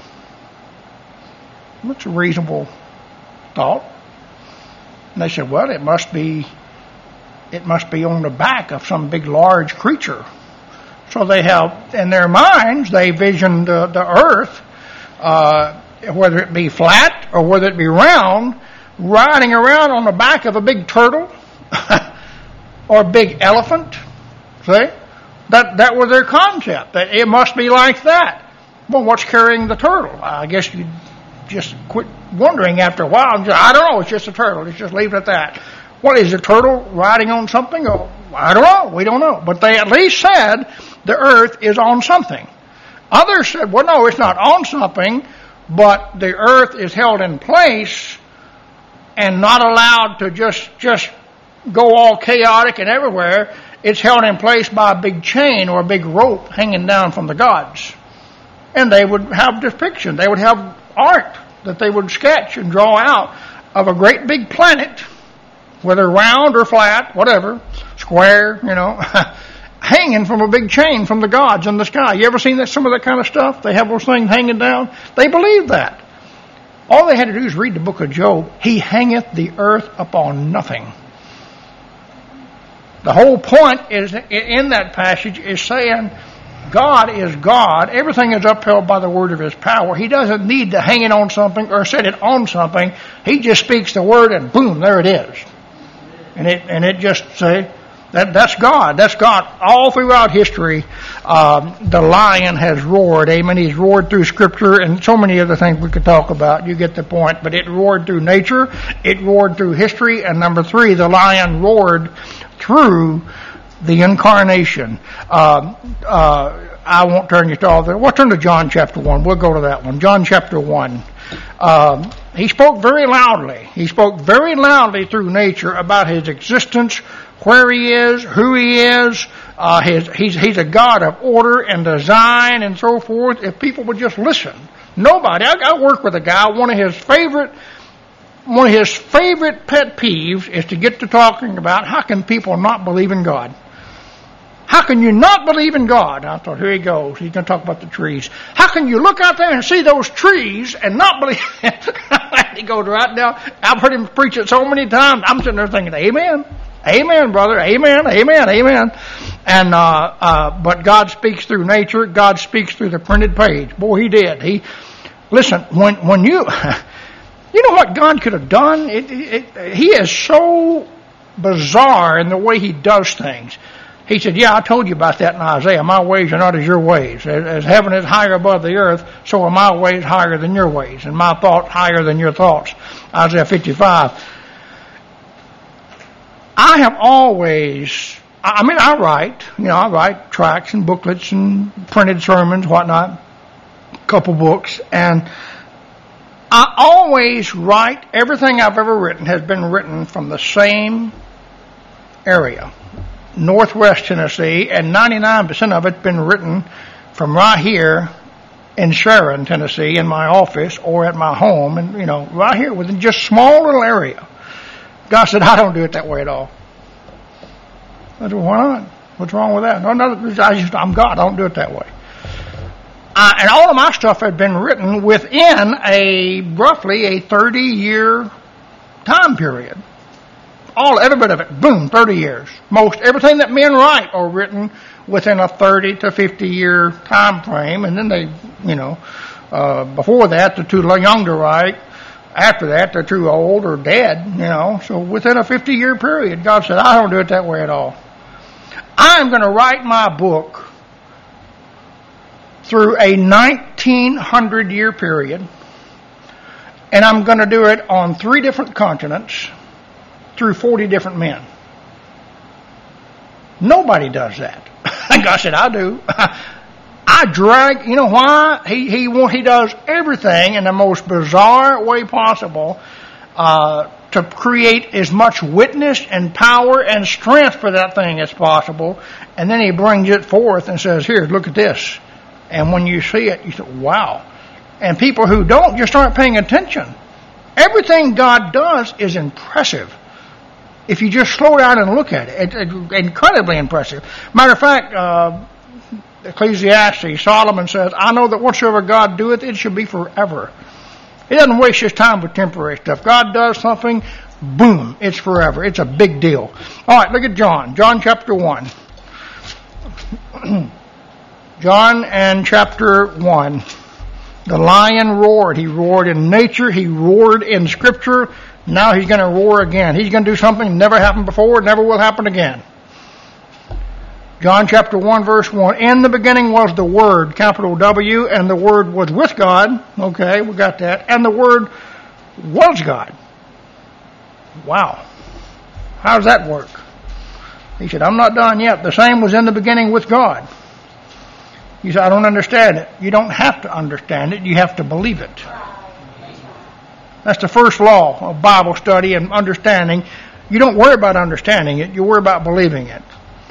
That's a reasonable thought. And they said, well, it must be on the back of some big, large creature. So they have, in their minds, they vision the earth, whether it be flat or whether it be round, riding around on the back of a big turtle or a big elephant. See? That was their concept. That it must be like that. Well, what's carrying the turtle? I guess you just quit wondering after a while. I don't know. It's just a turtle. Let's just leave it at that. What is a turtle riding on something? Oh, I don't know. We don't know. But they at least said the earth is on something. Others said, well, no, it's not on something, but the earth is held in place and not allowed to just go all chaotic and everywhere. It's held in place by a big chain or a big rope hanging down from the gods. And they would have depiction. They would have art that they would sketch and draw out of a great big planet, whether round or flat, whatever, square, hanging from a big chain from the gods in the sky. You ever seen some of that kind of stuff? They have those things hanging down. They believe that. All they had to do is read the book of Job. He hangeth the earth upon nothing. The whole point is in that passage is saying God is God. Everything is upheld by the word of His power. He doesn't need to hang it on something or set it on something. He just speaks the word and boom, there it is. And it just say that's God. That's God. All throughout history, the lion has roared. Amen. He's roared through Scripture and so many other things we could talk about. You get the point. But it roared through nature. It roared through history. And number 3, the lion roared through the incarnation. I won't turn you to all that. We'll turn to John chapter 1. We'll go to that one. John chapter 1. He spoke very loudly. He spoke very loudly through nature about His existence, where He is, who He is. He's a God of order and design and so forth. If people would just listen. Nobody. I work with a guy, one of his favorite pet peeves is to get to talking about how can people not believe in God. How can you not believe in God? I thought, here he goes. He's going to talk about the trees. How can you look out there and see those trees and not believe? He goes right down. I've heard him preach it so many times. I'm sitting there thinking, amen. Amen, brother. Amen, amen, amen. And but God speaks through nature. God speaks through the printed page. Boy, He did. Listen, when you... You know what God could have done? He is so bizarre in the way He does things. He said, yeah, I told you about that in Isaiah. My ways are not as your ways. As heaven is higher above the earth, so are my ways higher than your ways, and my thoughts higher than your thoughts. Isaiah 55. I have always, I write tracts and booklets and printed sermons, whatnot, a couple books, and I always write, everything I've ever written has been written from the same area, Northwest Tennessee, and 99% of it's been written from right here in Sharon, Tennessee, in my office or at my home, and, right here within just a small little area. God said, I don't do it that way at all. I said, why not? What's wrong with that? No, I'm God. I don't do it that way. And all of my stuff had been written within roughly a 30-year time period. Every bit of it, boom, 30 years. Most everything that men write are written within a 30 to 50-year time frame, and then they, before that, they're too young to write. After that, they're too old or dead, So within a 50-year period, God said, I don't do it that way at all. I'm going to write my book through a 1900-year period, and I'm going to do it on 3 different continents through 40 different men. Nobody does that. God said, I do. I drag, you know why? He does everything in the most bizarre way possible to create as much witness and power and strength for that thing as possible. And then he brings it forth and says, here, look at this. And when you see it, you say, wow. And people who don't just aren't paying attention. Everything God does is impressive. If you just slow down and look at it, it's incredibly impressive. Matter of fact, Ecclesiastes, Solomon says, I know that whatsoever God doeth, it shall be forever. He doesn't waste his time with temporary stuff. God does something, boom, it's forever. It's a big deal. All right, look at John. John chapter 1. John and chapter 1. The lion roared. He roared in nature. He roared in Scripture. Now he's going to roar again. He's going to do something never happened before, never will happen again. John chapter 1, verse 1. In the beginning was the Word, capital W, and the Word was with God. Okay, we got that. And the Word was God. Wow. How does that work? He said, I'm not done yet. The same was in the beginning with God. He said, I don't understand it. You don't have to understand it. You have to believe it. That's the first law of Bible study and understanding. You don't worry about understanding it. You worry about believing it.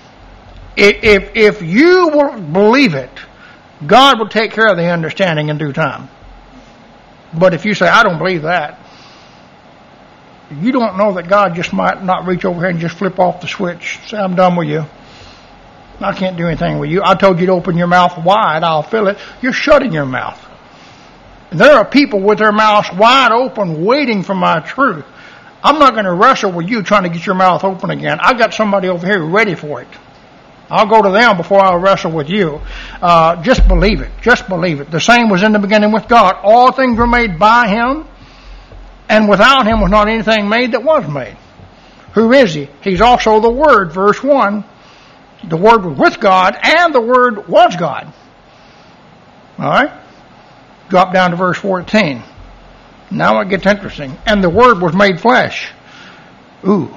If you will believe it, God will take care of the understanding in due time. But if you say, I don't believe that, you don't know that God just might not reach over here and just flip off the switch. Say, I'm done with you. I can't do anything with you. I told you to open your mouth wide. I'll fill it. You're shutting your mouth. And there are people with their mouths wide open waiting for my truth. I'm not going to wrestle with you trying to get your mouth open again. I got somebody over here ready for it. I'll go to them before I'll wrestle with you. Just believe it. Just believe it. The same was in the beginning with God. All things were made by Him, and without Him was not anything made that was made. Who is He? He's also the Word, verse 1. The Word was with God, and the Word was God. All right? Drop down to verse 14. Now it gets interesting. And the Word was made flesh. Ooh.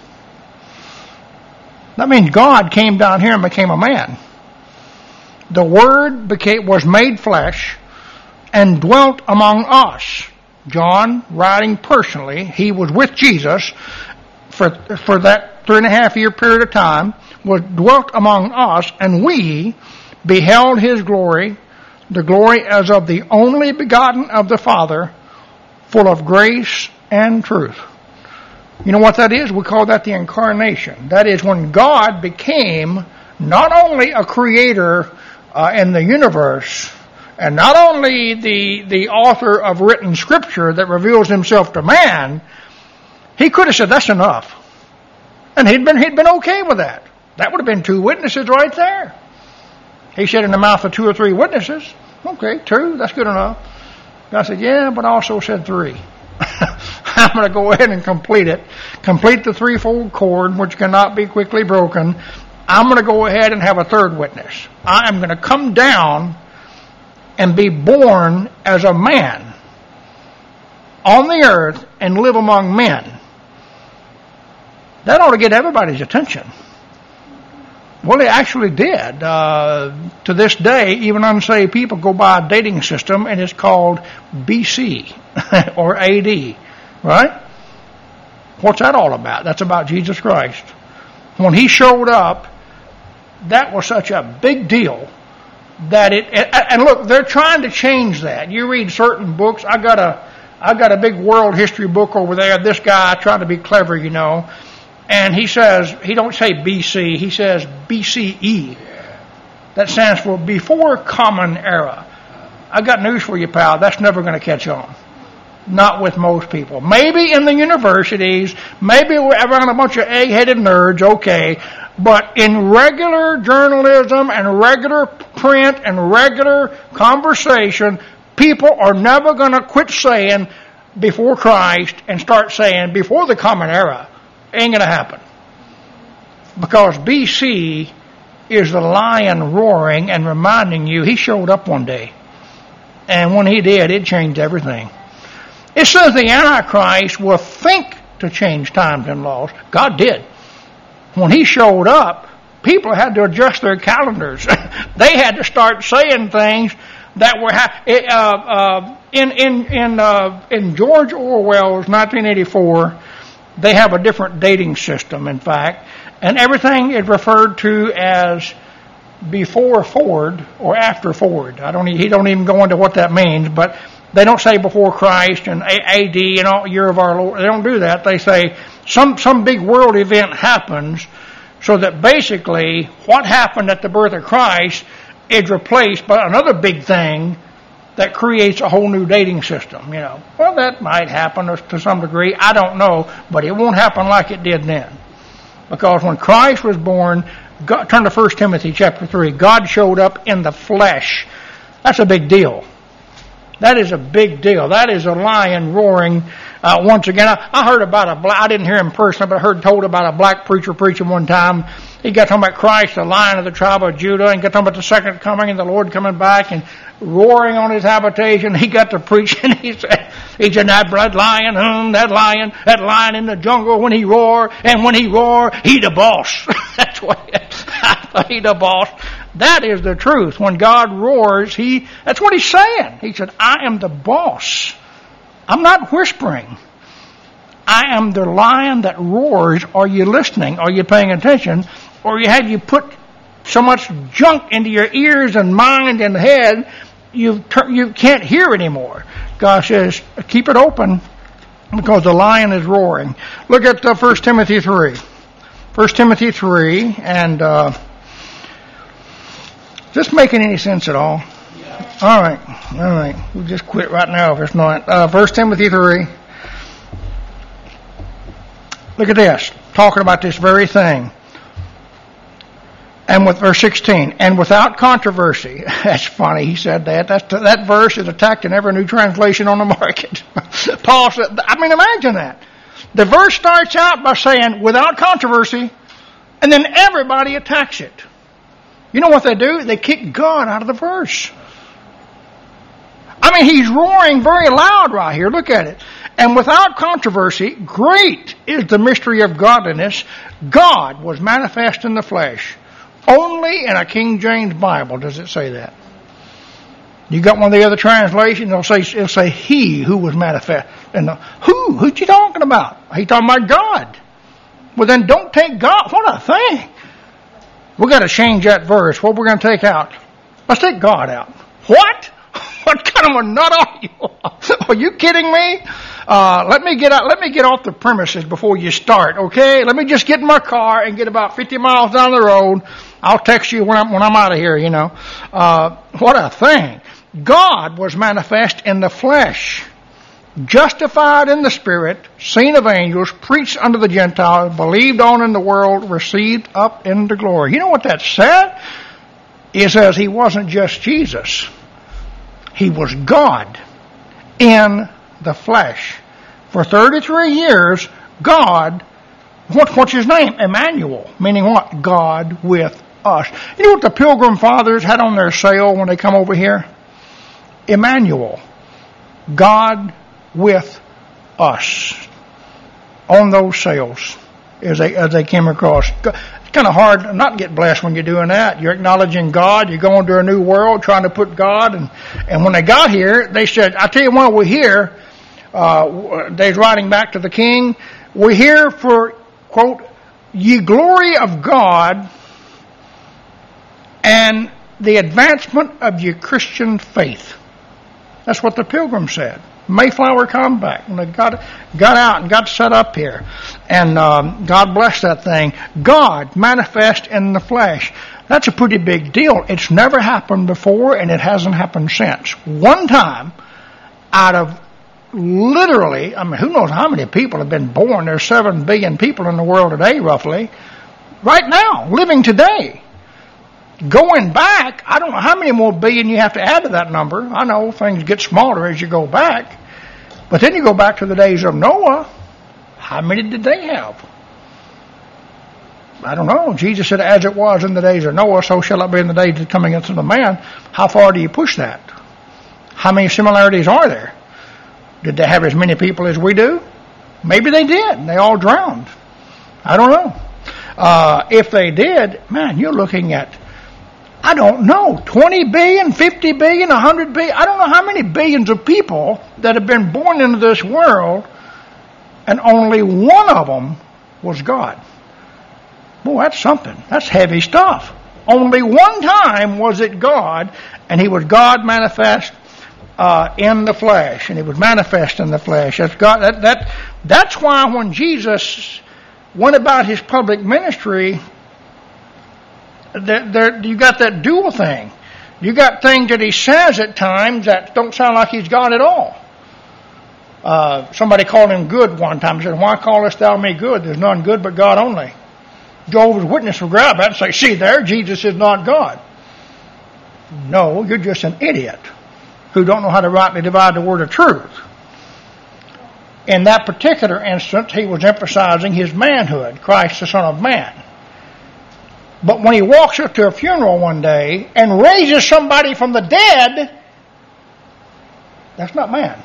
That means God came down here and became a man. The Word was made flesh and dwelt among us. John, writing personally, he was with Jesus for that 3.5-year period of time, was dwelt among us, and we beheld His glory, the glory as of the only begotten of the Father, full of grace and truth. You know what that is? We call that the incarnation. That is when God became not only a creator in the universe, and not only the author of written Scripture that reveals Himself to man. He could have said, that's enough. And he'd been okay with that. That would have been 2 witnesses right there. He said, in the mouth of 2 or 3 witnesses. Okay, 2, that's good enough. God said, yeah, but I also said 3. I'm going to go ahead and complete it. Complete the threefold cord, which cannot be quickly broken. I'm going to go ahead and have a 3rd witness. I am going to come down and be born as a man on the earth and live among men. That ought to get everybody's attention. Well, it actually did. To this day, even unsaved people go by a dating system, and it's called BC or AD, right? What's that all about? That's about Jesus Christ. When He showed up, that was such a big deal that it, and look, they're trying to change that. You read certain books. I got a big world history book over there. This guy tried to be clever, you know, and he says, he don't say BC, he says BCE. That stands for Before Common Era. I got news for you, pal. That's never going to catch on. Not with most people. Maybe in the universities, maybe around a bunch of egg-headed nerds, okay. But in regular journalism and regular print and regular conversation, people are never going to quit saying before Christ and start saying before the Common Era. Ain't going to happen. Because BC is the lion roaring and reminding you he showed up one day. And when he did, it changed everything. It says the Antichrist will think to change times and laws. God did. When he showed up, people had to adjust their calendars. They had to start saying things that were in George Orwell's 1984. They have a different dating system, in fact, and everything is referred to as before Ford or after Ford. He don't even go into what that means, but they don't say before Christ and AD and all year of our Lord. They don't do that. They say some big world event happens, so that basically what happened at the birth of Christ is replaced by another big thing that creates a whole new dating system. You know, well, that might happen to some degree. I don't know, but it won't happen like it did then, because when Christ was born, God, turn to 1 Timothy chapter 3. God showed up in the flesh. That's a big deal. That is a big deal. That is a lion roaring once again. I heard about I didn't hear him personally, but I heard told about a black preacher preaching one time. He got talking about Christ, the Lion of the tribe of Judah, and got talking about the second coming and the Lord coming back and roaring on his habitation. He got to preaching. He said, that lion in the jungle when he roar, and when he roar, he the boss. That's what he the boss. That is the truth. When God roars, that's what he's saying. He said, I am the boss. I'm not whispering. I am the lion that roars. Are you listening? Are you paying attention? Or have you put so much junk into your ears and mind and head, you can't hear anymore. God says, keep it open because the lion is roaring. Look at 1 Timothy 3. 1 Timothy 3, and is this making any sense at all? Yeah. All right. We'll just quit right now if it's not. 1 Timothy 3. Look at this. Talking about this very thing. And with verse 16, and without controversy. That's funny, he said that. That verse is attacked in every new translation on the market. Paul said, imagine that. The verse starts out by saying, without controversy, and then everybody attacks it. You know what they do? They kick God out of the verse. He's roaring very loud right here. Look at it. And without controversy, great is the mystery of godliness. God was manifest in the flesh. Only in a King James Bible does it say that. You got one of the other translations, it'll say he who was manifest. And who's you talking about? He's talking about God. Well, then don't take God. What a thing. We've got to change that verse. What we're going to take out? Let's take God out. What? What kind of a nut are you? Are you kidding me? Let me get off the premises before you start, okay? Let me just get in my car and get about 50 miles down the road. I'll text you when I'm out of here, you know. What a thing. God was manifest in the flesh, justified in the Spirit, seen of angels, preached unto the Gentiles, believed on in the world, received up into glory. You know what that said? It says he wasn't just Jesus. He was God in the flesh. For 33 years, God, what's his name? Emmanuel, meaning what? God with us. You know what the Pilgrim Fathers had on their sail when they come over here? Emmanuel, God with us, on those sails as they came across. It's kind of hard not to get blessed when you're doing that. You're acknowledging God. You're going to a new world, trying to put God. And when they got here, they said, I tell you why we're here. They're writing back to the king. We're here for, quote, ye glory of God and the advancement of your Christian faith. That's what the Pilgrims said. Mayflower Compact. And they got out and got set up here. And God bless that thing. God manifest in the flesh. That's a pretty big deal. It's never happened before, and it hasn't happened since. One time, out of literally, I mean, who knows how many people have been born? There's 7 billion people in the world today, roughly. Right now, living today. Going back, I don't know how many more billion you have to add to that number. I know things get smaller as you go back. But then you go back to the days of Noah. How many did they have? I don't know. Jesus said, as it was in the days of Noah, so shall it be in the days that come against the man. How far do you push that? How many similarities are there? Did they have as many people as we do? Maybe they did. They all drowned. I don't know. If they did, man, you're looking at, I don't know, 20 billion, 50 billion, 100 billion. I don't know how many billions of people that have been born into this world, and only one of them was God. Boy, that's something. That's heavy stuff. Only one time was it God, and he was God manifest in the flesh, and he was manifest in the flesh. That's God. That's why when Jesus went about his public ministry, you got that dual thing. You got things that he says at times that don't sound like he's God at all. Somebody called him good one time. He said, why callest thou me good? There's none good but God only. Jehovah's Witness will grab that and say, see there, Jesus is not God. No, you're just an idiot who don't know how to rightly divide the word of truth. In that particular instance, he was emphasizing his manhood, Christ the Son of Man. But when he walks up to a funeral one day and raises somebody from the dead, that's not man.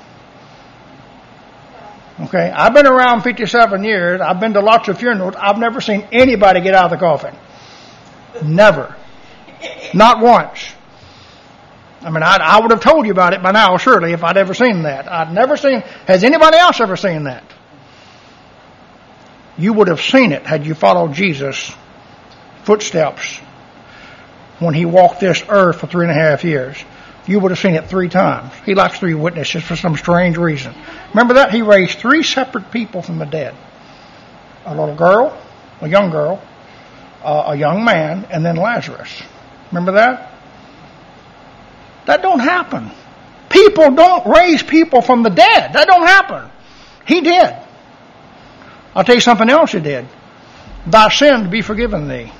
Okay, I've been around 57 years. I've been to lots of funerals. I've never seen anybody get out of the coffin. Never. Not once. I mean, I would have told you about it by now, surely, if I'd ever seen that. I'd never seen. Has anybody else ever seen that? You would have seen it had you followed Jesus' footsteps when he walked this earth for 3.5 years. You would have seen it 3 times. He likes 3 witnesses for some strange reason. Remember that? He raised 3 separate people from the dead. A little girl, a young girl, a young man, and then Lazarus. Remember that? That don't happen. People don't raise people from the dead. That don't happen. He did. I'll tell you something else he did. Thy sins be forgiven thee.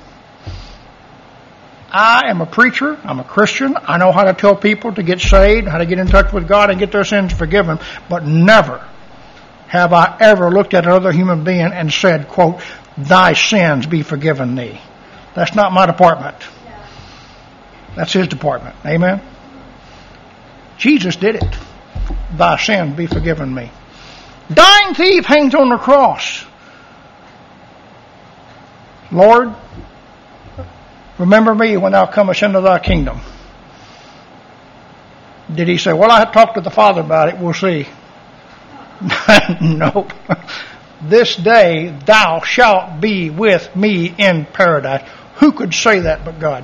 I am a preacher. I'm a Christian. I know how to tell people to get saved, how to get in touch with God and get their sins forgiven. But never have I ever looked at another human being and said, quote, thy sins be forgiven thee. That's not my department. That's his department. Amen? Jesus did it. Thy sins be forgiven me. Dying thief hangs on the cross. Lord, remember me when thou comest into thy kingdom. Did he say, well, I have talked to the Father about it, we'll see. Nope. This day thou shalt be with me in paradise. Who could say that but God?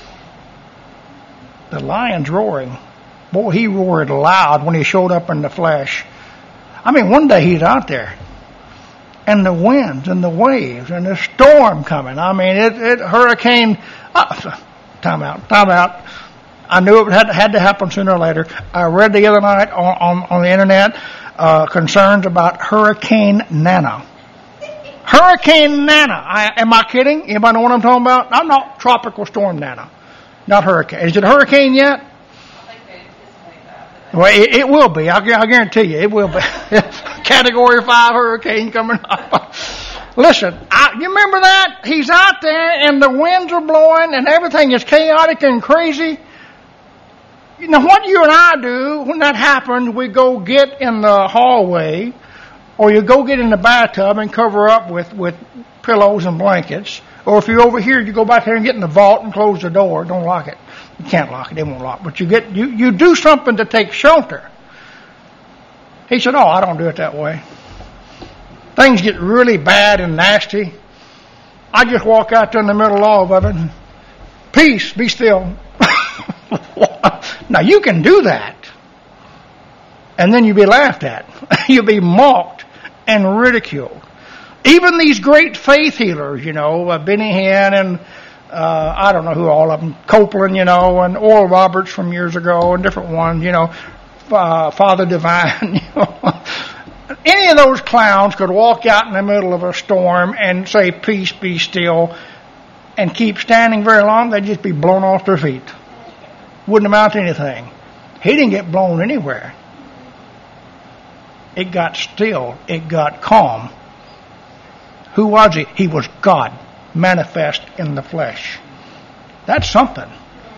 The lion's roaring. Boy, he roared loud when he showed up in the flesh. I mean, one day he's out there. And the winds and the waves and the storm coming. I mean, hurricane. Time out. I knew it had to happen sooner or later. I read the other night on the internet concerns about Hurricane Nana. Hurricane Nana. Am I kidding? Anybody know what I'm talking about? I'm not Tropical Storm Nana. Not hurricane. Is it a hurricane yet? Well, it will be. I guarantee you, it will be. Category 5 hurricane coming up. Listen, you remember that? He's out there and the winds are blowing and everything is chaotic and crazy. You know, what you and I do when that happens, we go get in the hallway or you go get in the bathtub and cover up with pillows and blankets. Or if you're over here, you go back there and get in the vault and close the door. Don't lock it. You can't lock it. It won't lock. But you do something to take shelter. He said, oh, I don't do it that way. Things get really bad and nasty. I just walk out there in the middle of it and peace, be still. Now, you can do that, and then you'll be laughed at. You'll be mocked and ridiculed. Even these great faith healers, Benny Hinn and I don't know who all of them, Copeland, and Oral Roberts from years ago, and different ones, Father Divine, Any of those clowns could walk out in the middle of a storm and say, "Peace, be still," and keep standing very long. They'd just be blown off their feet. Wouldn't amount to anything. He didn't get blown anywhere. It got still. It got calm. Who was he? He was God, manifest in the flesh. That's something.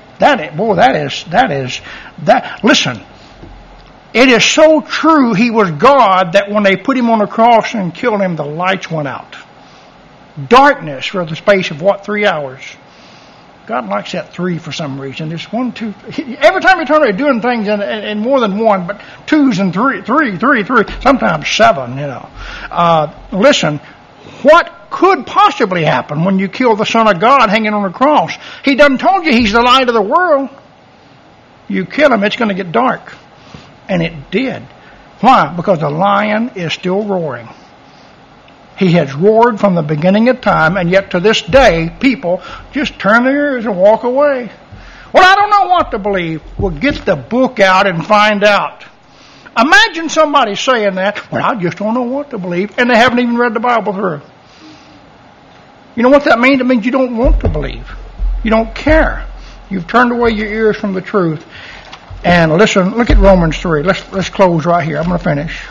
Listen, it is so true he was God that when they put him on the cross and killed him, the lights went out. Darkness for the space of 3 hours. God likes that 3 for some reason. There's 1, 2. Every time you turn around, doing things in more than 1, but 2s and 3, sometimes 7. Listen, what could possibly happen when you kill the Son of God hanging on the cross? He done told you he's the light of the world. You kill him, it's going to get dark, and it did. Why? Because the lion is still roaring. He has roared from the beginning of time, and yet to this day, people just turn their ears and walk away. Well, I don't know what to believe. Well, get the book out and find out. Imagine somebody saying that, "Well, I just don't know what to believe," and they haven't even read the Bible through. You know what that means? It means you don't want to believe. You don't care. You've turned away your ears from the truth. And listen, look at Romans 3. Let's close right here. I'm going to finish.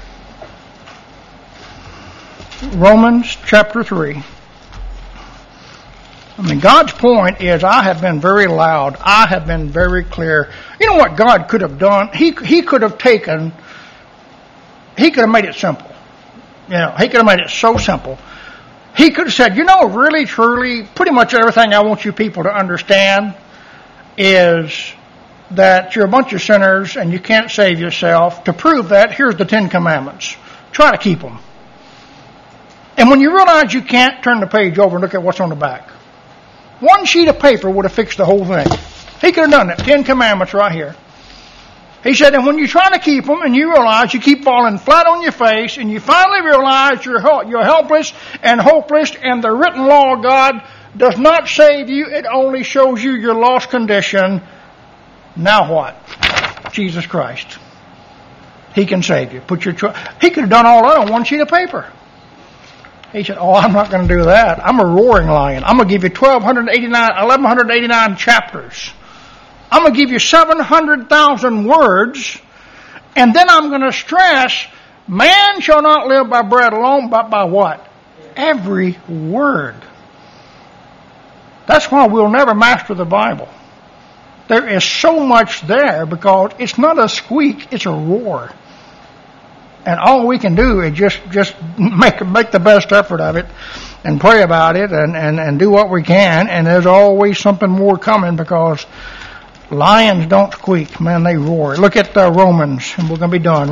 Romans chapter 3. God's point is, I have been very loud. I have been very clear. You know what God could have done? He could have made it simple. He could have made it so simple. He could have said, really, truly, pretty much everything I want you people to understand is that you're a bunch of sinners and you can't save yourself. To prove that, here's the 10 Commandments. Try to keep them. And when you realize you can't, turn the page over and look at what's on the back. 1 sheet of paper would have fixed the whole thing. He could have done that. 10 Commandments right here. He said, and when you try to keep them and you realize you keep falling flat on your face and you finally realize you're helpless and hopeless and the written law of God does not save you, it only shows you your lost condition. Now what? Jesus Christ. He can save you. He could have done all that on 1 sheet of paper. He said, I'm not going to do that. I'm a roaring lion. I'm going to give you 1,189 chapters. I'm going to give you 700,000 words, and then I'm going to stress, man shall not live by bread alone, but by what? Every word. That's why we'll never master the Bible. There is so much there because it's not a squeak, it's a roar. And all we can do is just make the best effort of it and pray about it and do what we can. And there's always something more coming because lions don't squeak, man, they roar. Look at Romans, and we're going to be done.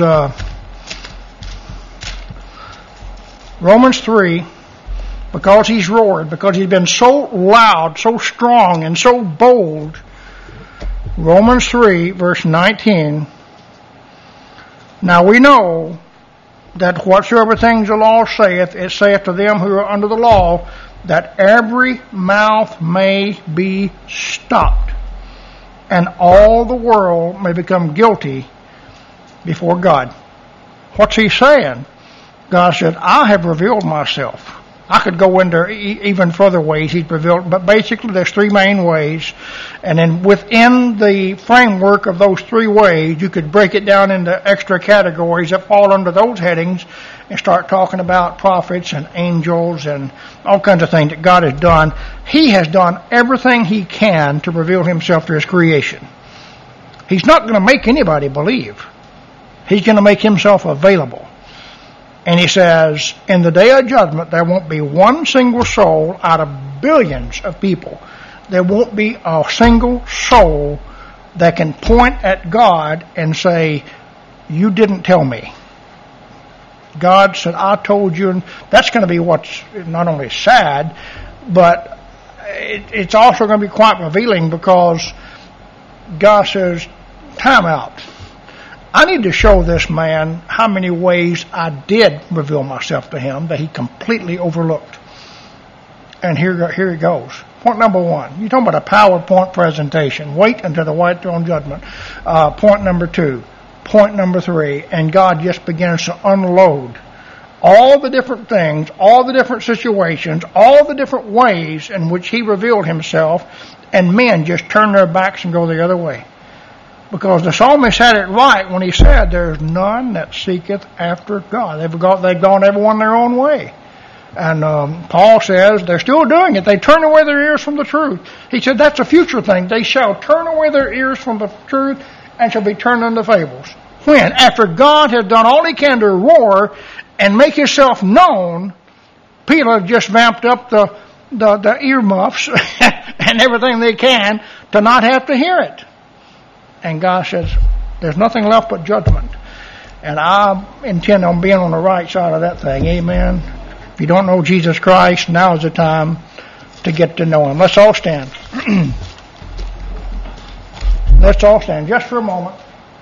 Romans 3, because he's roared, because he's been so loud, so strong, and so bold. Romans 3, verse 19. Now we know that whatsoever things the law saith, it saith to them who are under the law, that every mouth may be stopped, and all the world may become guilty before God. What's he saying? God said, I have revealed myself. I could go into even further ways he's revealed, but basically there's 3 main ways. And then within the framework of those 3 ways, you could break it down into extra categories that fall under those headings and start talking about prophets and angels and all kinds of things that God has done. He has done everything he can to reveal himself to his creation. He's not going to make anybody believe. He's going to make himself available. And he says, in the day of judgment, there won't be one single soul out of billions of people. There won't be a single soul that can point at God and say, you didn't tell me. God said, I told you. And that's going to be what's not only sad, but it's also going to be quite revealing because God says, time out. I need to show this man how many ways I did reveal myself to him that he completely overlooked. And here it goes. Point number one. You're talking about a PowerPoint presentation. Wait until the white throne judgment. Point number two. Point number three. And God just begins to unload all the different things, all the different situations, all the different ways in which he revealed himself, and men just turn their backs and go the other way. Because the psalmist had it right when he said, there's none that seeketh after God. They've gone everyone their own way. And Paul says they're still doing it. They turn away their ears from the truth. He said that's a future thing. They shall turn away their ears from the truth and shall be turned unto fables. When? After God has done all he can to roar and make himself known, people have just vamped up the earmuffs and everything they can to not have to hear it. And God says, there's nothing left but judgment. And I intend on being on the right side of that thing. Amen. If you don't know Jesus Christ, now is the time to get to know him. Let's all stand. Let's all stand just for a moment.